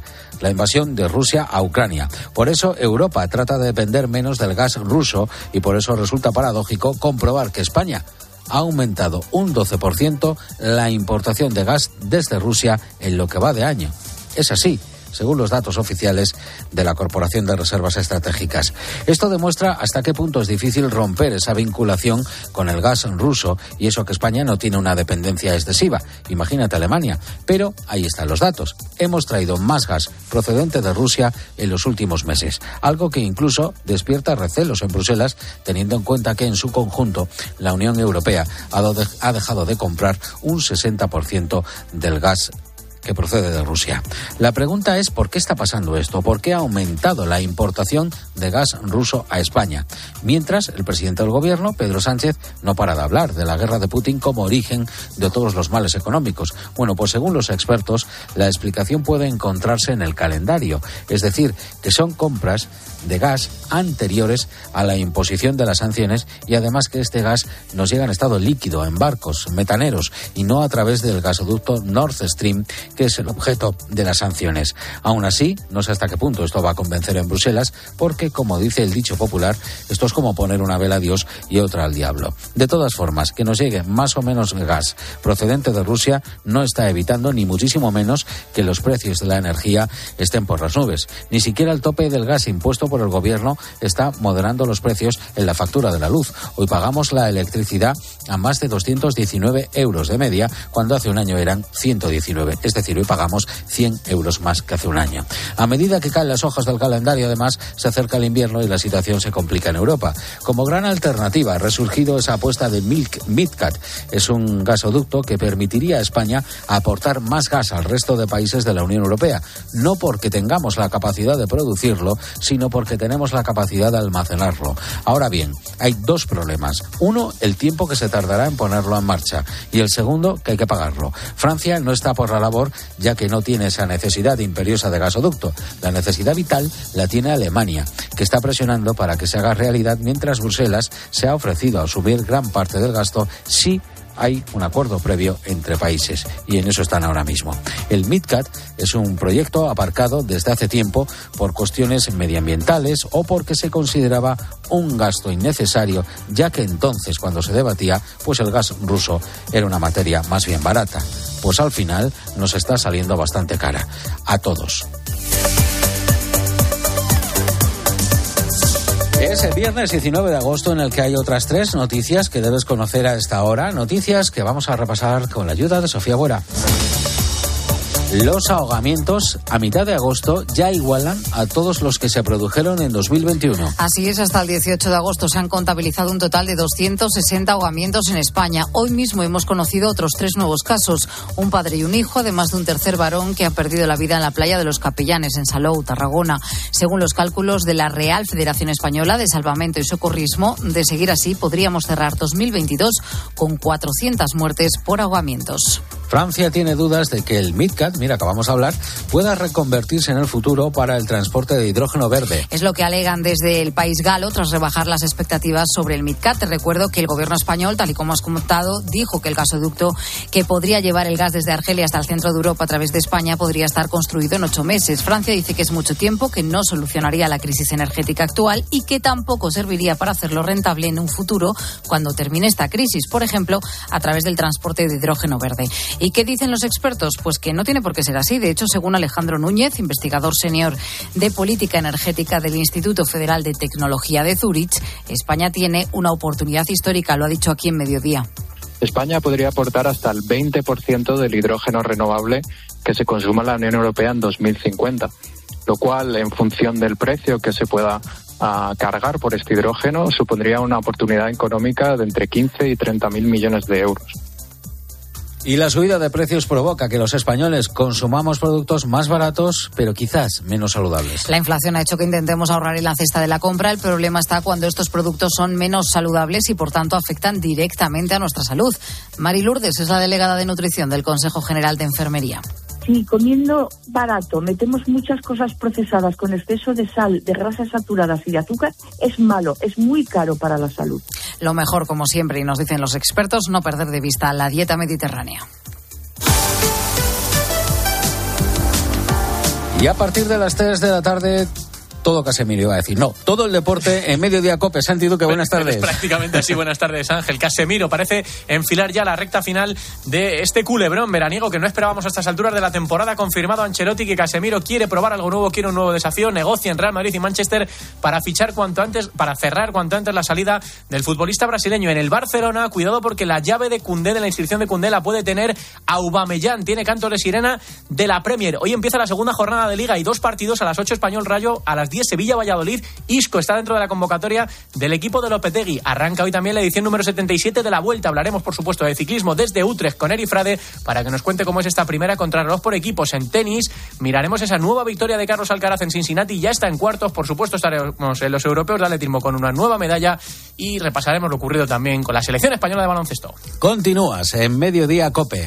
a Ucrania. Por eso Europa trata de depender menos del gas ruso y por eso resulta paradójico comprobar que España ha aumentado un 12% la importación de gas desde Rusia en lo que va de año. Es así, según los datos oficiales de la Corporación de Reservas Estratégicas. Esto demuestra hasta qué punto es difícil romper esa vinculación con el gas ruso, y eso que España no tiene una dependencia excesiva. Imagínate Alemania. Pero ahí están los datos. Hemos traído más gas procedente de Rusia en los últimos meses, algo que incluso despierta recelos en Bruselas, teniendo en cuenta que en su conjunto la Unión Europea ha dejado de comprar un 60% del gas que procede de Rusia. La pregunta es ¿por qué está pasando esto? ¿Por qué ha aumentado la importación de gas ruso a España? Mientras, el presidente del gobierno, Pedro Sánchez, no para de hablar de la guerra de Putin como origen de todos los males económicos. Bueno, pues según los expertos, la explicación puede encontrarse en el calendario, es decir, que son compras de gas anteriores a la imposición de las sanciones, y además que este gas nos llega en estado líquido en barcos metaneros y no a través del gasoducto Nord Stream, que es el objeto de las sanciones. Aún así, no sé hasta qué punto esto va a convencer en Bruselas, porque, como dice el dicho popular, esto es como poner una vela a Dios y otra al diablo. De todas formas, que nos llegue más o menos gas procedente de Rusia no está evitando, ni muchísimo menos, que los precios de la energía estén por las nubes. Ni siquiera el tope del gas impuesto por el gobierno está moderando los precios en la factura de la luz. Hoy pagamos la electricidad a más de 219 € de media, cuando hace un año eran 119. Es decir, hoy pagamos 100 € más que hace un año. A medida que caen las hojas del calendario, además, se acerca el invierno y la situación se complica en Europa. Como gran alternativa ha resurgido esa apuesta de MidCat. Es un gasoducto que permitiría a España aportar más gas al resto de países de la Unión Europea. No porque tengamos la capacidad de producirlo, sino porque tenemos la capacidad de almacenarlo. Ahora bien, hay dos problemas. Uno, el tiempo que se tardará en ponerlo en marcha. Y el segundo, que hay que pagarlo. Francia no está por la labor, ya que no tiene esa necesidad imperiosa de gasoducto. La necesidad vital la tiene Alemania, que está presionando para que se haga realidad, mientras Bruselas se ha ofrecido a asumir gran parte del gasto si hay un acuerdo previo entre países, y en eso están ahora mismo. El MidCat es un proyecto aparcado desde hace tiempo por cuestiones medioambientales o porque se consideraba un gasto innecesario, ya que entonces, cuando se debatía, pues el gas ruso era una materia más bien barata. Pues al final nos está saliendo bastante cara a todos. Es el viernes 19 de agosto en el que hay otras 3 noticias que debes conocer a esta hora. Noticias que vamos a repasar con la ayuda de Sofía Buera. Los ahogamientos a mitad de agosto ya igualan a todos los que se produjeron en 2021. Así es, hasta el 18 de agosto se han contabilizado un total de 260 ahogamientos en España. Hoy mismo hemos conocido otros 3 nuevos casos, un padre y un hijo, además de un tercer varón que ha perdido la vida en la playa de los Capellanes, en Salou, Tarragona. Según los cálculos de la Real Federación Española de Salvamento y Socorrismo, de seguir así podríamos cerrar 2022 con 400 muertes por ahogamientos. Francia tiene dudas de que el MidCat, mira, acabamos de hablar, pueda reconvertirse en el futuro para el transporte de hidrógeno verde. Es lo que alegan desde el país galo tras rebajar las expectativas sobre el MidCat. Te recuerdo que el gobierno español, tal y como has comentado, dijo que el gasoducto que podría llevar el gas desde Argelia hasta el centro de Europa a través de España podría estar construido en 8 meses. Francia dice que es mucho tiempo, que no solucionaría la crisis energética actual y que tampoco serviría para hacerlo rentable en un futuro cuando termine esta crisis, por ejemplo, a través del transporte de hidrógeno verde. ¿Y qué dicen los expertos? Pues que no tiene por qué ser así. De hecho, según Alejandro Núñez, investigador senior de política energética del Instituto Federal de Tecnología de Zúrich, España tiene una oportunidad histórica, lo ha dicho aquí en Mediodía. España podría aportar hasta el 20% del hidrógeno renovable que se consuma en la Unión Europea en 2050, lo cual, en función del precio que se pueda cargar por este hidrógeno, supondría una oportunidad económica de entre 15 y 30.000 millones de euros. Y la subida de precios provoca que los españoles consumamos productos más baratos, pero quizás menos saludables. La inflación ha hecho que intentemos ahorrar en la cesta de la compra. El problema está cuando estos productos son menos saludables y, por tanto, afectan directamente a nuestra salud. Mari Lourdes es la delegada de nutrición del Consejo General de Enfermería. Si comiendo barato metemos muchas cosas procesadas con exceso de sal, de grasas saturadas y de azúcar, es malo, es muy caro para la salud. Lo mejor, como siempre, y nos dicen los expertos, no perder de vista la dieta mediterránea. Y a partir de las 3 de la tarde... todo Casemiro iba a decir. No, todo el deporte en Mediodía COPE. Santi Duque, buenas tardes. Prácticamente así, buenas tardes, Ángel. Casemiro parece enfilar ya la recta final de este culebrón veraniego que no esperábamos a estas alturas de la temporada. Confirmado Ancelotti que Casemiro quiere probar algo nuevo, quiere un nuevo desafío. Negocia en Real Madrid y Manchester para fichar cuanto antes, para cerrar cuanto antes la salida del futbolista brasileño. En el Barcelona, cuidado porque la llave de Koundé, de la inscripción de Koundé, la puede tener Aubameyang. Tiene canto de sirena de la Premier. Hoy empieza la segunda jornada de Liga y 2 partidos a las 8 Español Rayo, a las 10 Sevilla-Valladolid. Isco está dentro de la convocatoria del equipo de Lopetegui. Arranca hoy también la edición número 77 de la Vuelta. Hablaremos, por supuesto, de ciclismo desde Utrecht con Eri Frade para que nos cuente cómo es esta primera contrarreloj por equipos. En tenis miraremos esa nueva victoria de Carlos Alcaraz en Cincinnati. Ya está en cuartos. Por supuesto, estaremos en los europeos de atletismo con una nueva medalla y repasaremos lo ocurrido también con la selección española de baloncesto. Continúas en Mediodía COPE.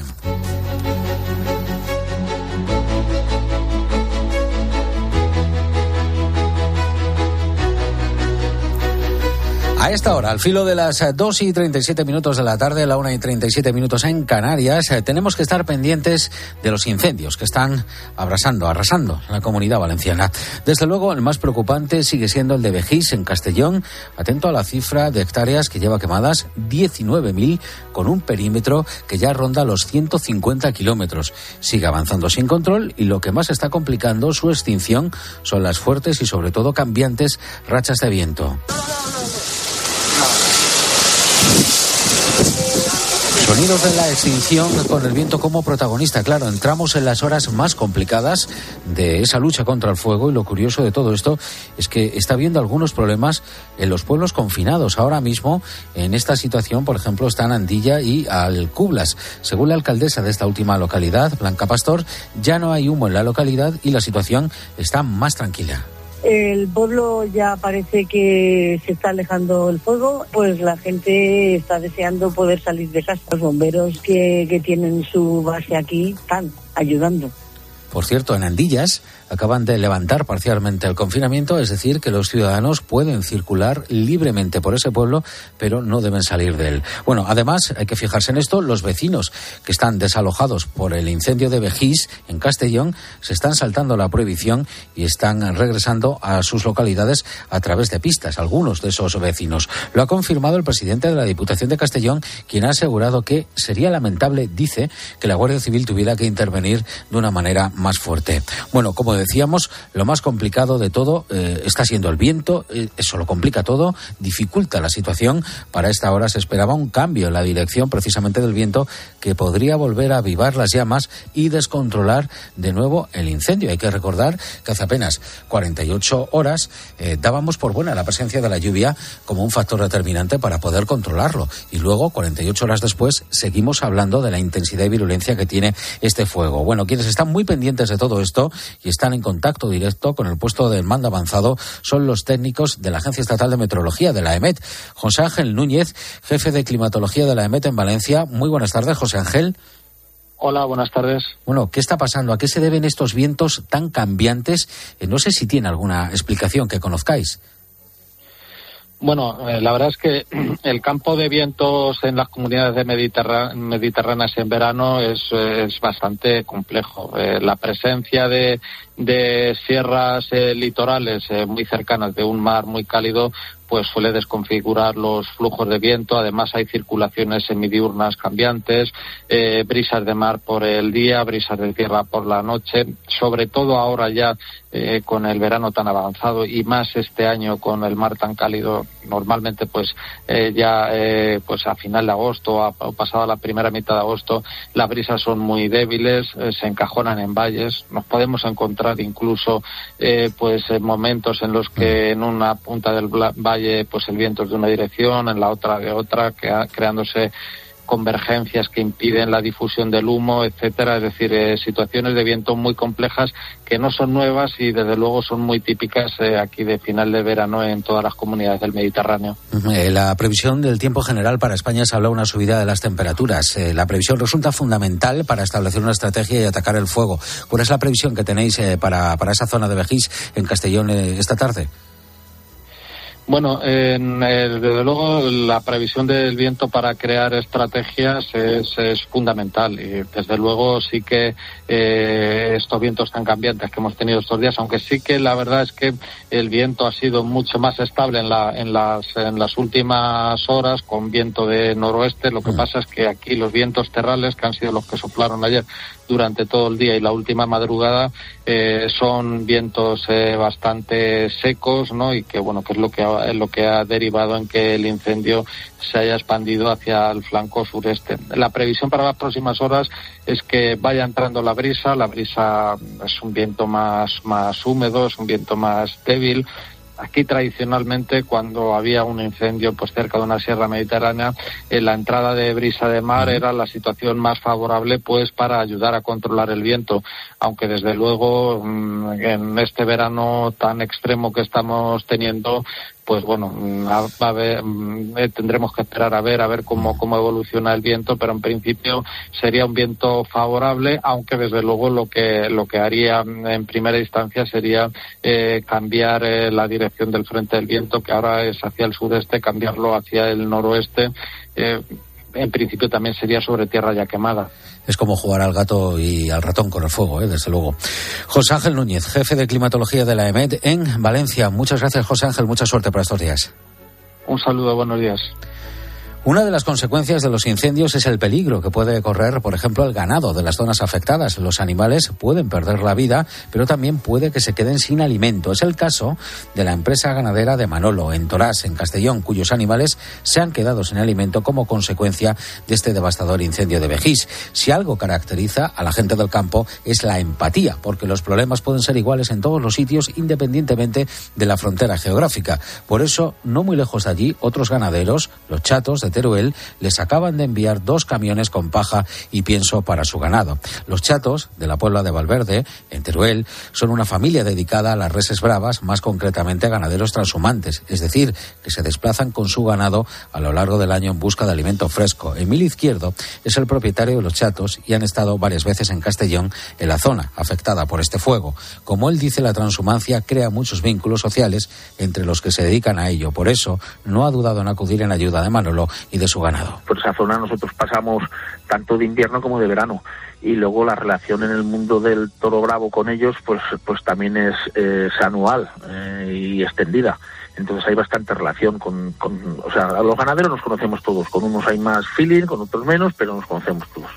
A esta hora, al filo de las 2:37 de la tarde, la 1:37 en Canarias, tenemos que estar pendientes de los incendios que están arrasando la comunidad valenciana. Desde luego, el más preocupante sigue siendo el de Begís, en Castellón. Atento a la cifra de hectáreas que lleva quemadas, 19.000, con un perímetro que ya ronda los 150 kilómetros. Sigue avanzando sin control y lo que más está complicando su extinción son las fuertes y sobre todo cambiantes rachas de viento. Sonidos de la extinción con el viento como protagonista. Claro, entramos en las horas más complicadas de esa lucha contra el fuego y lo curioso de todo esto es que está habiendo algunos problemas en los pueblos confinados. Ahora mismo, en esta situación, por ejemplo, están Andilla y Alcublas. Según la alcaldesa de esta última localidad, Blanca Pastor, ya no hay humo en la localidad y la situación está más tranquila. El pueblo ya parece que se está alejando el fuego, pues la gente está deseando poder salir de casa. Los bomberos que tienen su base aquí están ayudando. Por cierto, en Andillas acaban de levantar parcialmente el confinamiento, es decir, que los ciudadanos pueden circular libremente por ese pueblo, pero no deben salir de él. Bueno, además, hay que fijarse en esto, los vecinos que están desalojados por el incendio de Begís, en Castellón, se están saltando la prohibición y están regresando a sus localidades a través de pistas, algunos de esos vecinos. Lo ha confirmado el presidente de la Diputación de Castellón, quien ha asegurado que sería lamentable, dice, que la Guardia Civil tuviera que intervenir de una manera más fuerte. Bueno, como decíamos, lo más complicado de todo está siendo el viento. Eso lo complica todo, dificulta la situación. Para esta hora se esperaba un cambio en la dirección precisamente del viento, que podría volver a avivar las llamas y descontrolar de nuevo el incendio. Hay que recordar que hace apenas 48 horas dábamos por buena la presencia de la lluvia como un factor determinante para poder controlarlo. Y luego, 48 horas después, seguimos hablando de la intensidad y virulencia que tiene este fuego. Bueno, quienes están muy pendientes de todo esto y están en contacto directo con el puesto de mando avanzado son los técnicos de la Agencia Estatal de Meteorología, de la EMET. José Ángel Núñez, jefe de climatología de la EMET en Valencia. Muy buenas tardes, José Ángel. Hola, buenas tardes. Bueno, ¿qué está pasando? ¿A qué se deben estos vientos tan cambiantes? No sé si tiene alguna explicación que conozcáis. Bueno, la verdad es que el campo de vientos en las comunidades mediterráneas en verano es bastante complejo. La presencia de sierras litorales muy cercanas de un mar muy cálido pues suele desconfigurar los flujos de viento. Además hay circulaciones semidiurnas cambiantes, brisas de mar por el día, brisas de tierra por la noche, sobre todo ahora ya con el verano tan avanzado y más este año con el mar tan cálido. Normalmente pues pues a final de agosto o pasada la primera mitad de agosto las brisas son muy débiles, se encajonan en valles. Nos podemos encontrar incluso en momentos en los que en una punta del valle pues el viento es de una dirección, en la otra de otra, creándose convergencias que impiden la difusión del humo, etcétera. Es decir, situaciones de viento muy complejas que no son nuevas y desde luego son muy típicas aquí de final de verano en todas las comunidades del Mediterráneo. La previsión del tiempo general para España se habla de una subida de las temperaturas. La previsión resulta fundamental para establecer una estrategia y atacar el fuego. ¿Cuál es la previsión que tenéis para esa zona de Begís en Castellón esta tarde? Bueno, desde luego la previsión del viento para crear estrategias es fundamental y desde luego sí que estos vientos tan cambiantes que hemos tenido estos días, aunque sí que la verdad es que el viento ha sido mucho más estable en las últimas horas con viento de noroeste. Lo que pasa es que aquí los vientos terrales, que han sido los que soplaron ayer durante todo el día y la última madrugada, son vientos bastante secos, ¿no? Y que bueno, que es lo que ha derivado en que el incendio se haya expandido hacia el flanco sureste. La previsión para las próximas horas es que vaya entrando la brisa. La brisa es un viento más húmedo, es un viento más débil. Aquí tradicionalmente cuando había un incendio pues cerca de una sierra mediterránea, la entrada de brisa de mar era la situación más favorable pues para ayudar a controlar el viento, aunque desde luego en este verano tan extremo que estamos teniendo pues bueno, tendremos que esperar a ver cómo evoluciona el viento, pero en principio sería un viento favorable, aunque desde luego lo que haría en primera instancia sería cambiar la dirección del frente del viento, que ahora es hacia el sudeste, cambiarlo hacia el noroeste. En principio también sería sobre tierra ya quemada. Es como jugar al gato y al ratón con el fuego, desde luego. José Ángel Núñez, jefe de climatología de la EMET en Valencia. Muchas gracias, José Ángel. Mucha suerte para estos días. Un saludo, buenos días. Una de las consecuencias de los incendios es el peligro que puede correr, por ejemplo, el ganado de las zonas afectadas. Los animales pueden perder la vida, pero también puede que se queden sin alimento. Es el caso de la empresa ganadera de Manolo, en Torás, en Castellón, cuyos animales se han quedado sin alimento como consecuencia de este devastador incendio de Begís. Si algo caracteriza a la gente del campo es la empatía, porque los problemas pueden ser iguales en todos los sitios, independientemente de la frontera geográfica. Por eso, no muy lejos de allí, otros ganaderos, los chatos de Teruel, les acaban de enviar 2 camiones con paja y pienso para su ganado. Los chatos de la Puebla de Valverde, en Teruel, son una familia dedicada a las reses bravas, más concretamente a ganaderos transhumantes, es decir, que se desplazan con su ganado a lo largo del año en busca de alimento fresco. Emilio Izquierdo es el propietario de los chatos y han estado varias veces en Castellón, en la zona afectada por este fuego. Como él dice, la transhumancia crea muchos vínculos sociales entre los que se dedican a ello. Por eso, no ha dudado en acudir en ayuda de Manolo y de su ganado. Por esa zona nosotros pasamos tanto de invierno como de verano, y luego la relación en el mundo del toro bravo con ellos pues también es anual y extendida. Entonces hay bastante relación o sea, a los ganaderos nos conocemos todos, con unos hay más feeling, con otros menos, pero nos conocemos todos.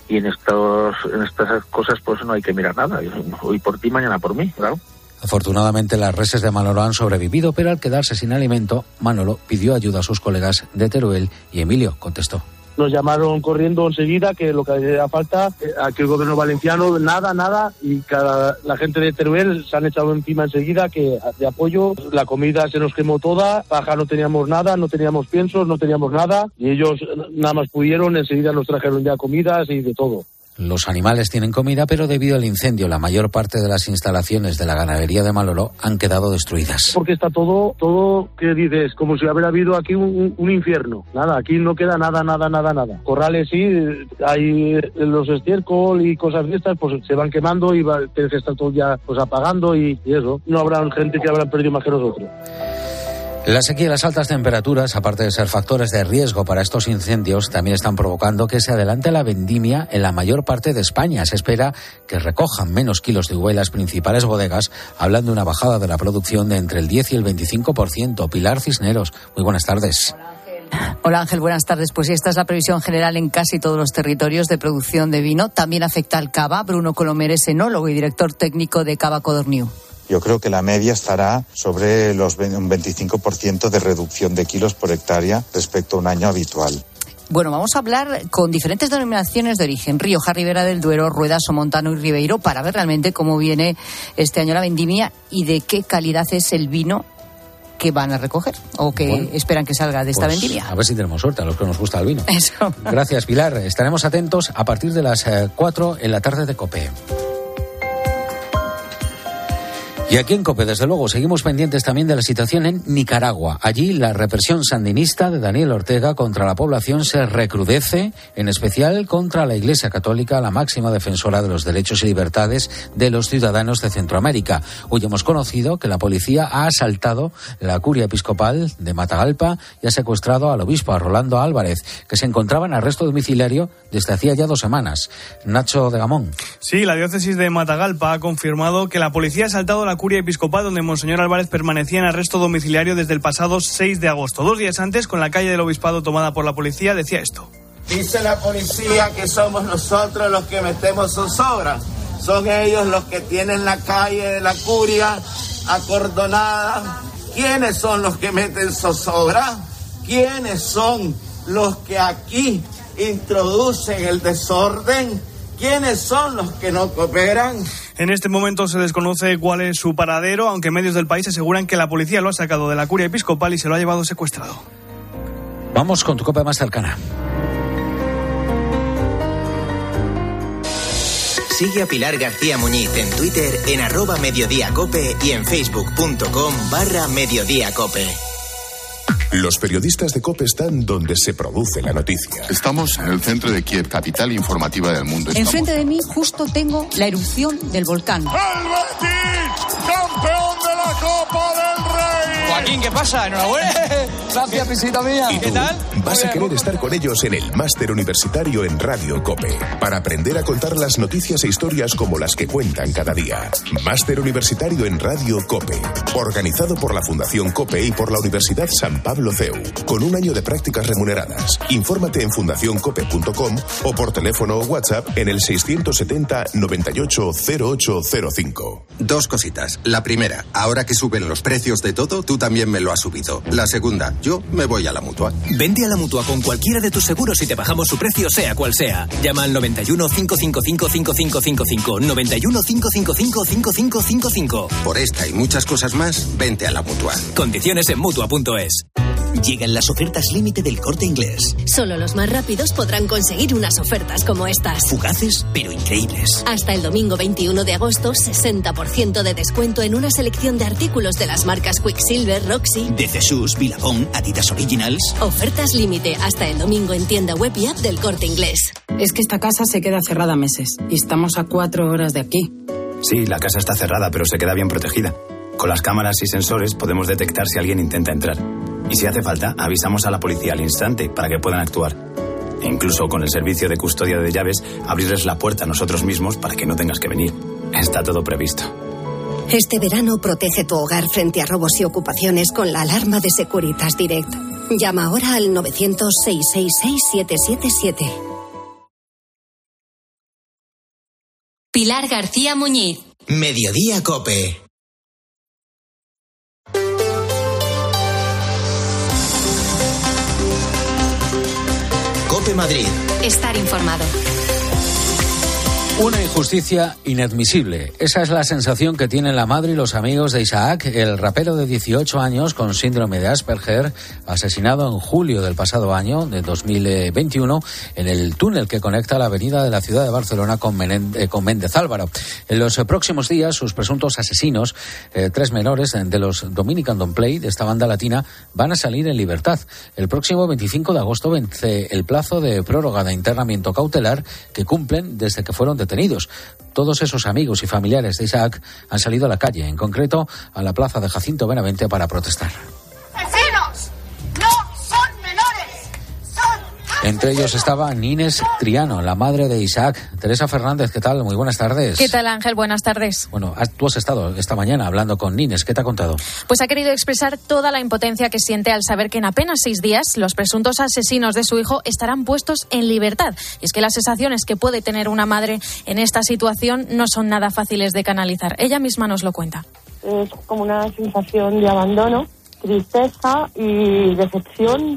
y en estas cosas pues no hay que mirar nada. Hoy por ti, mañana por mí, claro. Afortunadamente las reses de Manolo han sobrevivido, pero al quedarse sin alimento, Manolo pidió ayuda a sus colegas de Teruel y Emilio contestó. Nos llamaron corriendo enseguida que lo que hacía falta, aquí el gobierno valenciano, nada, y la gente de Teruel se han echado encima enseguida que de apoyo, la comida se nos quemó toda, paja no teníamos nada, no teníamos piensos, no teníamos nada, y ellos nada más pudieron, enseguida nos trajeron ya comidas y de todo. Los animales tienen comida, pero debido al incendio, la mayor parte de las instalaciones de la ganadería de Manolo han quedado destruidas. Porque está todo, ¿qué dices? Como si hubiera habido aquí un infierno. Nada, aquí no queda nada. Corrales sí, hay los estiércol y cosas de estas, pues se van quemando y tienes que estar todo ya pues apagando y eso. No habrá gente que habrán perdido más que nosotros. La sequía y las altas temperaturas, aparte de ser factores de riesgo para estos incendios, también están provocando que se adelante la vendimia en la mayor parte de España. Se espera que recojan menos kilos de uva y las principales bodegas hablan de una bajada de la producción de entre el 10 y el 25%. Pilar Cisneros, muy buenas tardes. Hola Ángel, buenas tardes. Pues esta es la previsión general en casi todos los territorios de producción de vino. También afecta al cava. Bruno Colomer es enólogo y director técnico de Cava Codorniu. Yo creo que la media estará sobre un 25% de reducción de kilos por hectárea respecto a un año habitual. Bueno, vamos a hablar con diferentes denominaciones de origen, Rioja, Ribera del Duero, Rueda, Somontano y Ribeiro, para ver realmente cómo viene este año la vendimia y de qué calidad es el vino que van a recoger o que esperan que salga de esta vendimia. A ver si tenemos suerte a los que nos gusta el vino. Eso. Gracias, Pilar. Estaremos atentos a partir de las 4 en la tarde de COPE. Y aquí en COPE, desde luego, seguimos pendientes también de la situación en Nicaragua. Allí la represión sandinista de Daniel Ortega contra la población se recrudece, en especial contra la Iglesia Católica, la máxima defensora de los derechos y libertades de los ciudadanos de Centroamérica. Hoy hemos conocido que la policía ha asaltado la curia episcopal de Matagalpa y ha secuestrado al obispo, a Rolando Álvarez, que se encontraba en arresto domiciliario desde hacía ya 2 semanas. Nacho de Gamón. Sí, la diócesis de Matagalpa ha confirmado que la policía ha asaltado la curia episcopal donde Monseñor Álvarez permanecía en arresto domiciliario desde el pasado 6 de agosto. 2 días antes, con la calle del obispado tomada por la policía, decía esto. Dice la policía que somos nosotros los que metemos zozobra. Son ellos los que tienen la calle de la curia acordonada. ¿Quiénes son los que meten zozobra? ¿Quiénes son los que aquí introducen el desorden? ¿Quiénes son los que no cooperan? En este momento se desconoce cuál es su paradero, aunque medios del país aseguran que la policía lo ha sacado de la curia episcopal y se lo ha llevado secuestrado. Vamos con tu COPE más cercana. Sigue a Pilar García Muñiz en Twitter en @mediodíacope y en facebook.com/mediodíacope. Los periodistas de COPE están donde se produce la noticia. Estamos en el centro de Kiev, capital informativa del mundo. Enfrente de mí justo tengo la erupción del volcán. ¡El Betis, campeón de la Copa del Rey! Joaquín, ¿qué pasa? Enhorabuena. Gracias, visita mía. ¿Y tú? ¿Qué tal? Vas a querer estar con ellos en el Máster Universitario en Radio COPE para aprender a contar las noticias e historias como las que cuentan cada día. Máster Universitario en Radio COPE, organizado por la Fundación COPE y por la Universidad San Pablo CEU, con 1 año de prácticas remuneradas. Infórmate en fundacioncope.com o por teléfono o WhatsApp en el 670 98 0805. 2 cositas. La primera, ahora que suben los precios de todo, tú también me lo has subido. La segunda, yo me voy a la Mutua. Vente a la Mutua con cualquiera de tus seguros y te bajamos su precio sea cual sea. Llama al 91 555 5555. 91 555 5555. Por esta y muchas cosas más, vente a la Mutua. Condiciones en Mutua.es. Llegan las ofertas límite del Corte Inglés. Solo los más rápidos podrán conseguir unas ofertas como estas. Fugaces, pero increíbles. Hasta el domingo 21 de agosto, 60% de descuento en una selección de artículos de las marcas Quicksilver, Roxy, De Jesús, Billabong, Adidas Originals. Ofertas límite hasta el domingo en tienda web y app del Corte Inglés. Es que esta casa se queda cerrada meses y estamos a 4 horas de aquí. Sí, la casa está cerrada, pero se queda bien protegida. Con las cámaras y sensores podemos detectar si alguien intenta entrar. Y si hace falta, avisamos a la policía al instante para que puedan actuar. E incluso con el servicio de custodia de llaves, abrirles la puerta a nosotros mismos para que no tengas que venir. Está todo previsto. Este verano protege tu hogar frente a robos y ocupaciones con la alarma de Securitas Direct. Llama ahora al 900 666 777. Pilar García Muñiz. Mediodía COPE. COPE Madrid. Estar informado. Una injusticia inadmisible. Esa es la sensación que tienen la madre y los amigos de Isaac, el rapero de 18 años con síndrome de Asperger, asesinado en julio del pasado año, de 2021, en el túnel que conecta la avenida de la ciudad de Barcelona con Méndez Álvaro. En los próximos días, sus presuntos asesinos, 3 menores de los Dominican Don't Play, de esta banda latina, van a salir en libertad. El próximo 25 de agosto vence el plazo de prórroga de internamiento cautelar que cumplen desde que fueron detenidos. Todos esos amigos y familiares de Isaac han salido a la calle, en concreto a la plaza de Jacinto Benavente, para protestar. ¡Vecinos! ¡No son menores! ¡Son! Entre ellos estaba Nines Triano, la madre de Isaac. Teresa Fernández, ¿qué tal? Muy buenas tardes. ¿Qué tal, Ángel? Buenas tardes. Bueno, tú has estado esta mañana hablando con Nines. ¿Qué te ha contado? Pues ha querido expresar toda la impotencia que siente al saber que en apenas 6 días los presuntos asesinos de su hijo estarán puestos en libertad. Y es que las sensaciones que puede tener una madre en esta situación no son nada fáciles de canalizar. Ella misma nos lo cuenta. Es como una sensación de abandono, tristeza y decepción,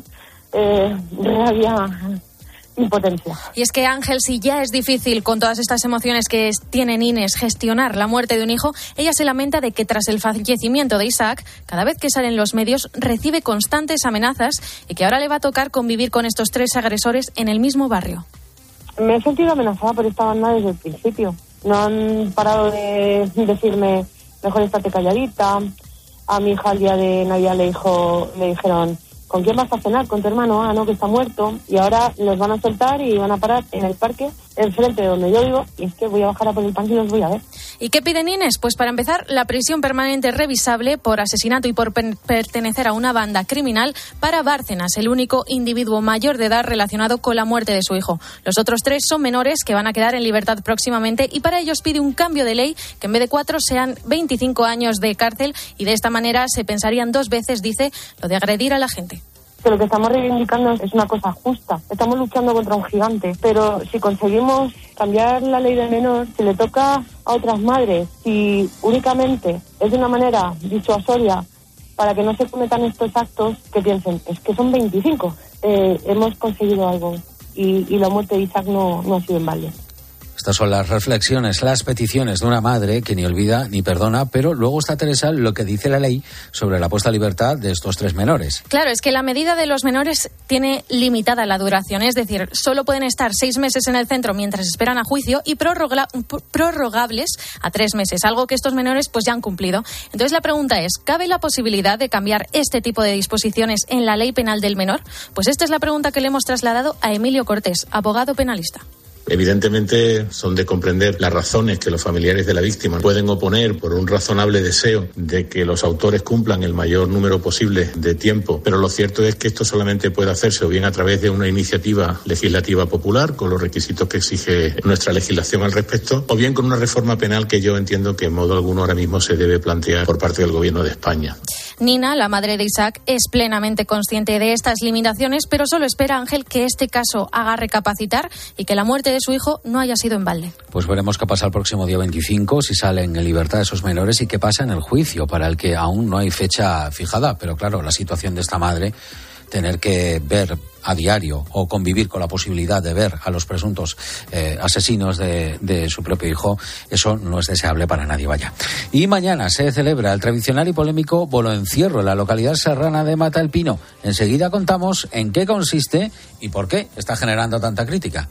rabia, impotencia. Y es que, Ángel, si ya es difícil con todas estas emociones que tiene Nines gestionar la muerte de un hijo, ella se lamenta de que tras el fallecimiento de Isaac, cada vez que sale en los medios recibe constantes amenazas y que ahora le va a tocar convivir con estos 3 agresores en el mismo barrio. Me he sentido amenazada por esta banda desde el principio. No han parado de decirme, mejor estate calladita. A mi hija el día de Navidad le dijeron, ¿con quién vas a cenar? Con tu hermano, no, que está muerto. Y ahora los van a soltar y van a parar en el parque, enfrente de donde yo vivo, y es que voy a bajar a por el pan y los voy a ver. ¿Y qué pide Nines? Pues para empezar, la prisión permanente revisable por asesinato y por pertenecer a una banda criminal para Bárcenas, el único individuo mayor de edad relacionado con la muerte de su hijo. Los otros 3 son menores que van a quedar en libertad próximamente y para ellos pide un cambio de ley que en vez de 4 sean 25 años de cárcel y de esta manera se pensarían 2 veces, dice, lo de agredir a la gente. Que lo que estamos reivindicando es una cosa justa. Estamos luchando contra un gigante, pero si conseguimos cambiar la ley del menor, se le toca a otras madres. Si únicamente es de una manera disuasoria para que no se cometan estos actos, que piensen, es que son 25. Hemos conseguido algo y la muerte de Isaac no ha sido en balde. Estas son las reflexiones, las peticiones de una madre que ni olvida ni perdona, pero luego está, Teresa, lo que dice la ley sobre la puesta a libertad de estos 3 menores. Claro, es que la medida de los menores tiene limitada la duración, es decir, solo pueden estar 6 meses en el centro mientras esperan a juicio y prorrogables a 3 meses, algo que estos menores pues ya han cumplido. Entonces la pregunta es, ¿cabe la posibilidad de cambiar este tipo de disposiciones en la ley penal del menor? Pues esta es la pregunta que le hemos trasladado a Emilio Cortés, abogado penalista. Evidentemente son de comprender las razones que los familiares de la víctima pueden oponer por un razonable deseo de que los autores cumplan el mayor número posible de tiempo, pero lo cierto es que esto solamente puede hacerse o bien a través de una iniciativa legislativa popular con los requisitos que exige nuestra legislación al respecto, o bien con una reforma penal que yo entiendo que en modo alguno ahora mismo se debe plantear por parte del Gobierno de España. Nina, la madre de Isaac, es plenamente consciente de estas limitaciones, pero solo espera, Ángel, que este caso haga recapacitar y que la muerte de su hijo no haya sido en balde. Pues veremos qué pasa el próximo día 25, si salen en libertad esos menores y qué pasa en el juicio, para el que aún no hay fecha fijada. Pero claro, la situación de esta madre, tener que ver a diario o convivir con la posibilidad de ver a los presuntos asesinos de su propio hijo, eso no es deseable para nadie, vaya. Y mañana se celebra el tradicional y polémico boloencierro en la localidad serrana de Mata el Pino. Enseguida contamos en qué consiste y por qué está generando tanta crítica.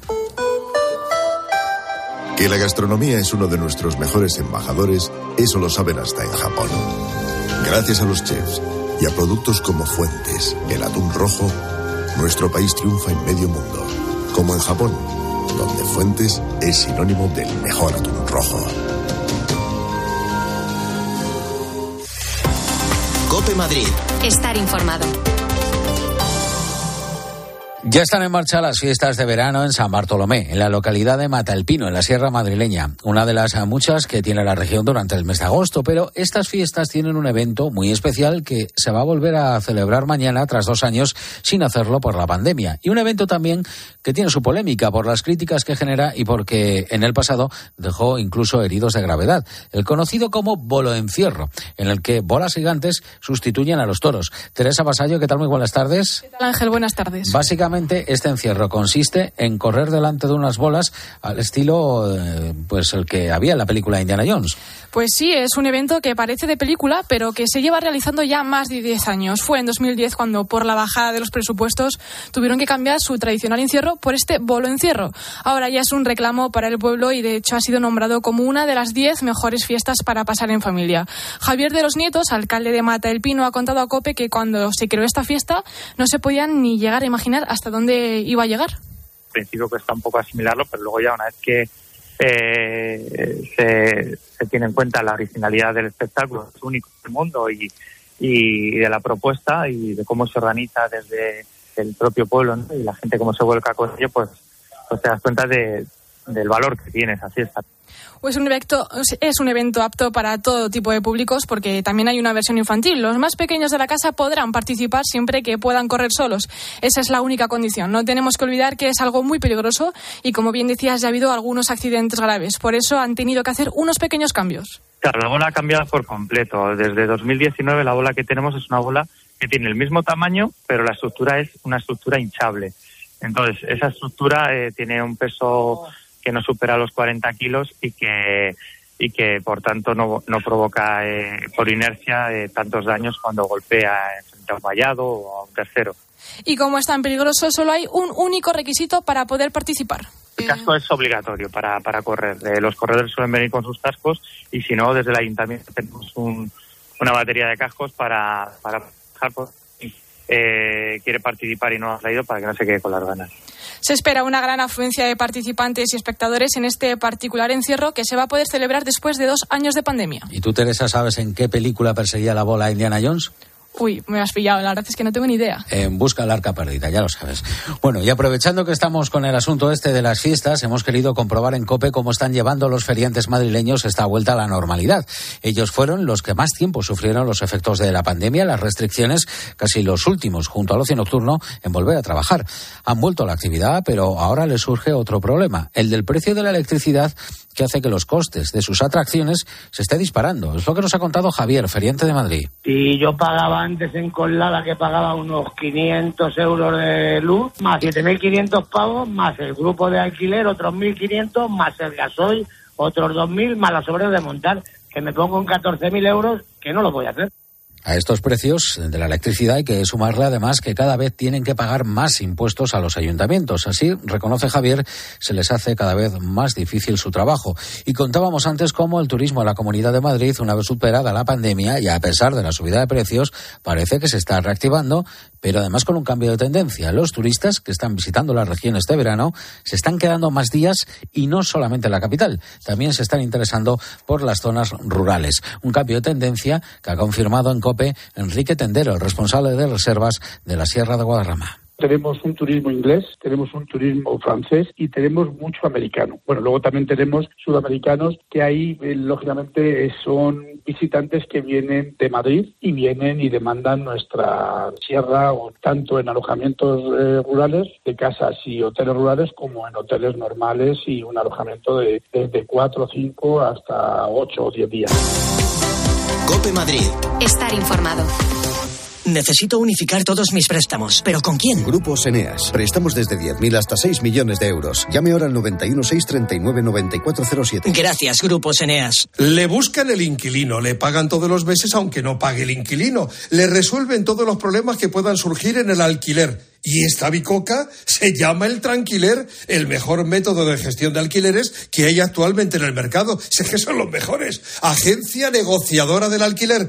Que la gastronomía es uno de nuestros mejores embajadores, eso lo saben hasta en Japón. Gracias a los chefs y a productos como Fuentes, el atún rojo, nuestro país triunfa en medio mundo, como en Japón, donde Fuentes es sinónimo del mejor atún rojo. COPE Madrid. Estar informado. Ya están en marcha las fiestas de verano en San Bartolomé, en la localidad de Mata el Pino, en la Sierra Madrileña, una de las muchas que tiene la región durante el mes de agosto. Pero estas fiestas tienen un evento muy especial que se va a volver a celebrar mañana tras 2 años sin hacerlo por la pandemia. Y un evento también que tiene su polémica por las críticas que genera y porque en el pasado dejó incluso heridos de gravedad. El conocido como boloencierro, en el que bolas gigantes sustituyen a los toros. Teresa Vasallo, ¿qué tal? Muy buenas tardes. ¿Qué tal, Ángel? Buenas tardes. Básicamente, este encierro consiste en correr delante de unas bolas al estilo, pues el que había en la película Indiana Jones. Pues sí, es un evento que parece de película, pero que se lleva realizando ya más de 10 años. Fue en 2010 cuando, por la bajada de los presupuestos, tuvieron que cambiar su tradicional encierro por este boloencierro. Ahora ya es un reclamo para el pueblo y, de hecho, ha sido nombrado como una de las 10 mejores fiestas para pasar en familia. Javier de los Nietos, alcalde de Mata el Pino, ha contado a COPE que cuando se creó esta fiesta no se podían ni llegar a imaginar hasta dónde iba a llegar. Al principio cuesta un poco asimilarlo, pero luego ya una vez que se tiene en cuenta la originalidad del espectáculo, es único en el mundo, y de la propuesta y de cómo se organiza desde el propio pueblo, ¿no? Y la gente cómo se vuelca con ello, pues te das cuenta del valor que tiene esa fiesta. Pues es un evento apto para todo tipo de públicos, porque también hay una versión infantil. Los más pequeños de la casa podrán participar siempre que puedan correr solos. Esa es la única condición. No tenemos que olvidar que es algo muy peligroso y, como bien decías, ya ha habido algunos accidentes graves. Por eso han tenido que hacer unos pequeños cambios. Claro, la bola ha cambiado por completo. Desde 2019 la bola que tenemos es una bola que tiene el mismo tamaño, pero la estructura es una estructura hinchable. Entonces, esa estructura tiene un peso que no supera los 40 kilos y que por tanto no provoca por inercia tantos daños cuando golpea frente a un vallado o a un tercero. Y como es tan peligroso, solo hay un único requisito para poder participar. El casco es obligatorio para correr. Los corredores suelen venir con sus cascos, y si no, desde el ayuntamiento tenemos una batería de cascos para quiere participar y no ha traído, para que no se quede con las ganas. Se espera una gran afluencia de participantes y espectadores en este particular encierro, que se va a poder celebrar después de 2 años de pandemia. ¿Y tú, Teresa, sabes en qué película perseguía la bola Indiana Jones? Uy, me has pillado, la verdad es que no tengo ni idea. En busca del arca perdida, ya lo sabes. Bueno, y aprovechando que estamos con el asunto de las fiestas, hemos querido comprobar en COPE cómo están llevando los feriantes madrileños esta vuelta a la normalidad. Ellos fueron los que más tiempo sufrieron los efectos de la pandemia, las restricciones, casi los últimos, junto al ocio nocturno, en volver a trabajar. Han vuelto a la actividad, pero ahora les surge otro problema, el del precio de la electricidad, que hace que los costes de sus atracciones se esté disparando. Es lo que nos ha contado Javier, feriante de Madrid. Y yo pagaba antes en Colada, que pagaba unos 500 euros de luz, más 7.500 pavos, más el grupo de alquiler, otros 1.500, más el gasoil, otros 2.000, más las obras de montar, que me pongo en 14.000 euros, que no lo voy a hacer. A estos precios de la electricidad hay que sumarle además que cada vez tienen que pagar más impuestos a los ayuntamientos. Así, reconoce Javier, se les hace cada vez más difícil su trabajo. Y contábamos antes cómo el turismo en la Comunidad de Madrid, una vez superada la pandemia y a pesar de la subida de precios, parece que se está reactivando, pero además con un cambio de tendencia. Los turistas que están visitando la región este verano se están quedando más días, y no solamente en la capital, también se están interesando por las zonas rurales. Un cambio de tendencia que ha confirmado en COPE Enrique Tendero, el responsable de reservas de la Sierra de Guadarrama. Tenemos un turismo inglés, tenemos un turismo francés y tenemos mucho americano. Bueno, luego también tenemos sudamericanos, que ahí, lógicamente, son visitantes que vienen de Madrid y vienen y demandan nuestra sierra, o tanto en alojamientos rurales, de casas y hoteles rurales, como en hoteles normales y un alojamiento de 4, 5 hasta 8 o 10 días. COPE Madrid. Estar informado. Necesito unificar todos mis préstamos, ¿pero con quién? Grupos Eneas. Préstamos desde 10.000 hasta 6 millones de euros. Llame ahora al 91 639 9407. Gracias, Grupos Eneas. Le buscan el inquilino, le pagan todos los meses aunque no pague el inquilino. Le resuelven todos los problemas que puedan surgir en el alquiler. Y esta bicoca se llama el Tranquiler, el mejor método de gestión de alquileres que hay actualmente en el mercado. Si es que son los mejores. Agencia negociadora del alquiler,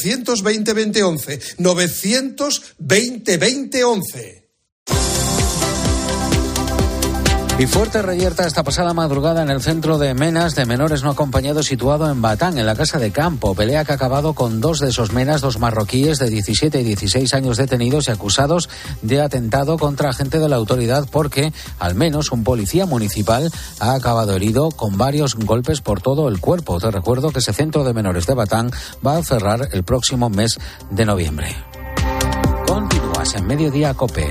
920-2011, 920-2011. Y fuerte reyerta esta pasada madrugada en el centro de menas de menores no acompañados situado en Batán, en la casa de campo. Pelea que ha acabado con 2 de esos menas, 2 marroquíes de 17 y 16 años detenidos y acusados de atentado contra agente de la autoridad porque al menos un policía municipal ha acabado herido con varios golpes por todo el cuerpo. Te recuerdo que ese centro de menores de Batán va a cerrar el próximo mes de noviembre. Continúas en Mediodía COPE.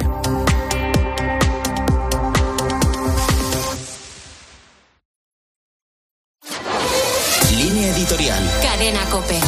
Línea editorial. Cadena COPE.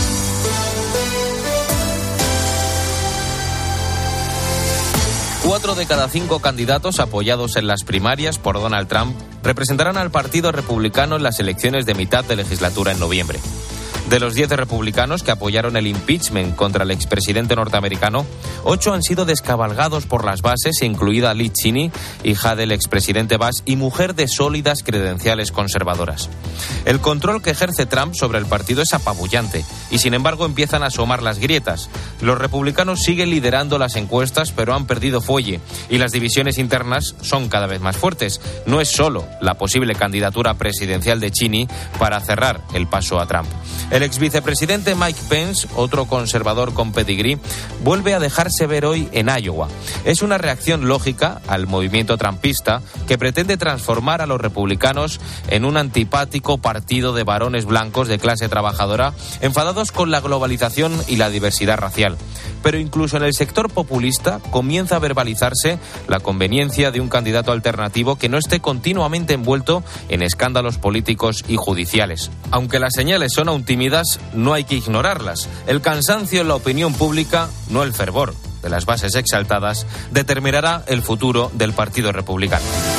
Cuatro de cada 5 candidatos apoyados en las primarias por Donald Trump representarán al Partido Republicano en las elecciones de mitad de legislatura en noviembre. De los 10 republicanos que apoyaron el impeachment contra el expresidente norteamericano, 8 han sido descabalgados por las bases, incluida Liz Cheney, hija del expresidente Bush y mujer de sólidas credenciales conservadoras. El control que ejerce Trump sobre el partido es apabullante y, sin embargo, empiezan a asomar las grietas. Los republicanos siguen liderando las encuestas, pero han perdido fuelle y las divisiones internas son cada vez más fuertes. No es solo la posible candidatura presidencial de Cheney para cerrar el paso a Trump. El exvicepresidente Mike Pence, otro conservador con pedigrí, vuelve a dejarse ver hoy en Iowa. Es una reacción lógica al movimiento trumpista que pretende transformar a los republicanos en un antipático partido de varones blancos de clase trabajadora enfadados con la globalización y la diversidad racial. Pero incluso en el sector populista comienza a verbalizarse la conveniencia de un candidato alternativo que no esté continuamente envuelto en escándalos políticos y judiciales. Aunque las señales son aún tímidas, no hay que ignorarlas. El cansancio en la opinión pública, no el fervor de las bases exaltadas, determinará el futuro del Partido Republicano.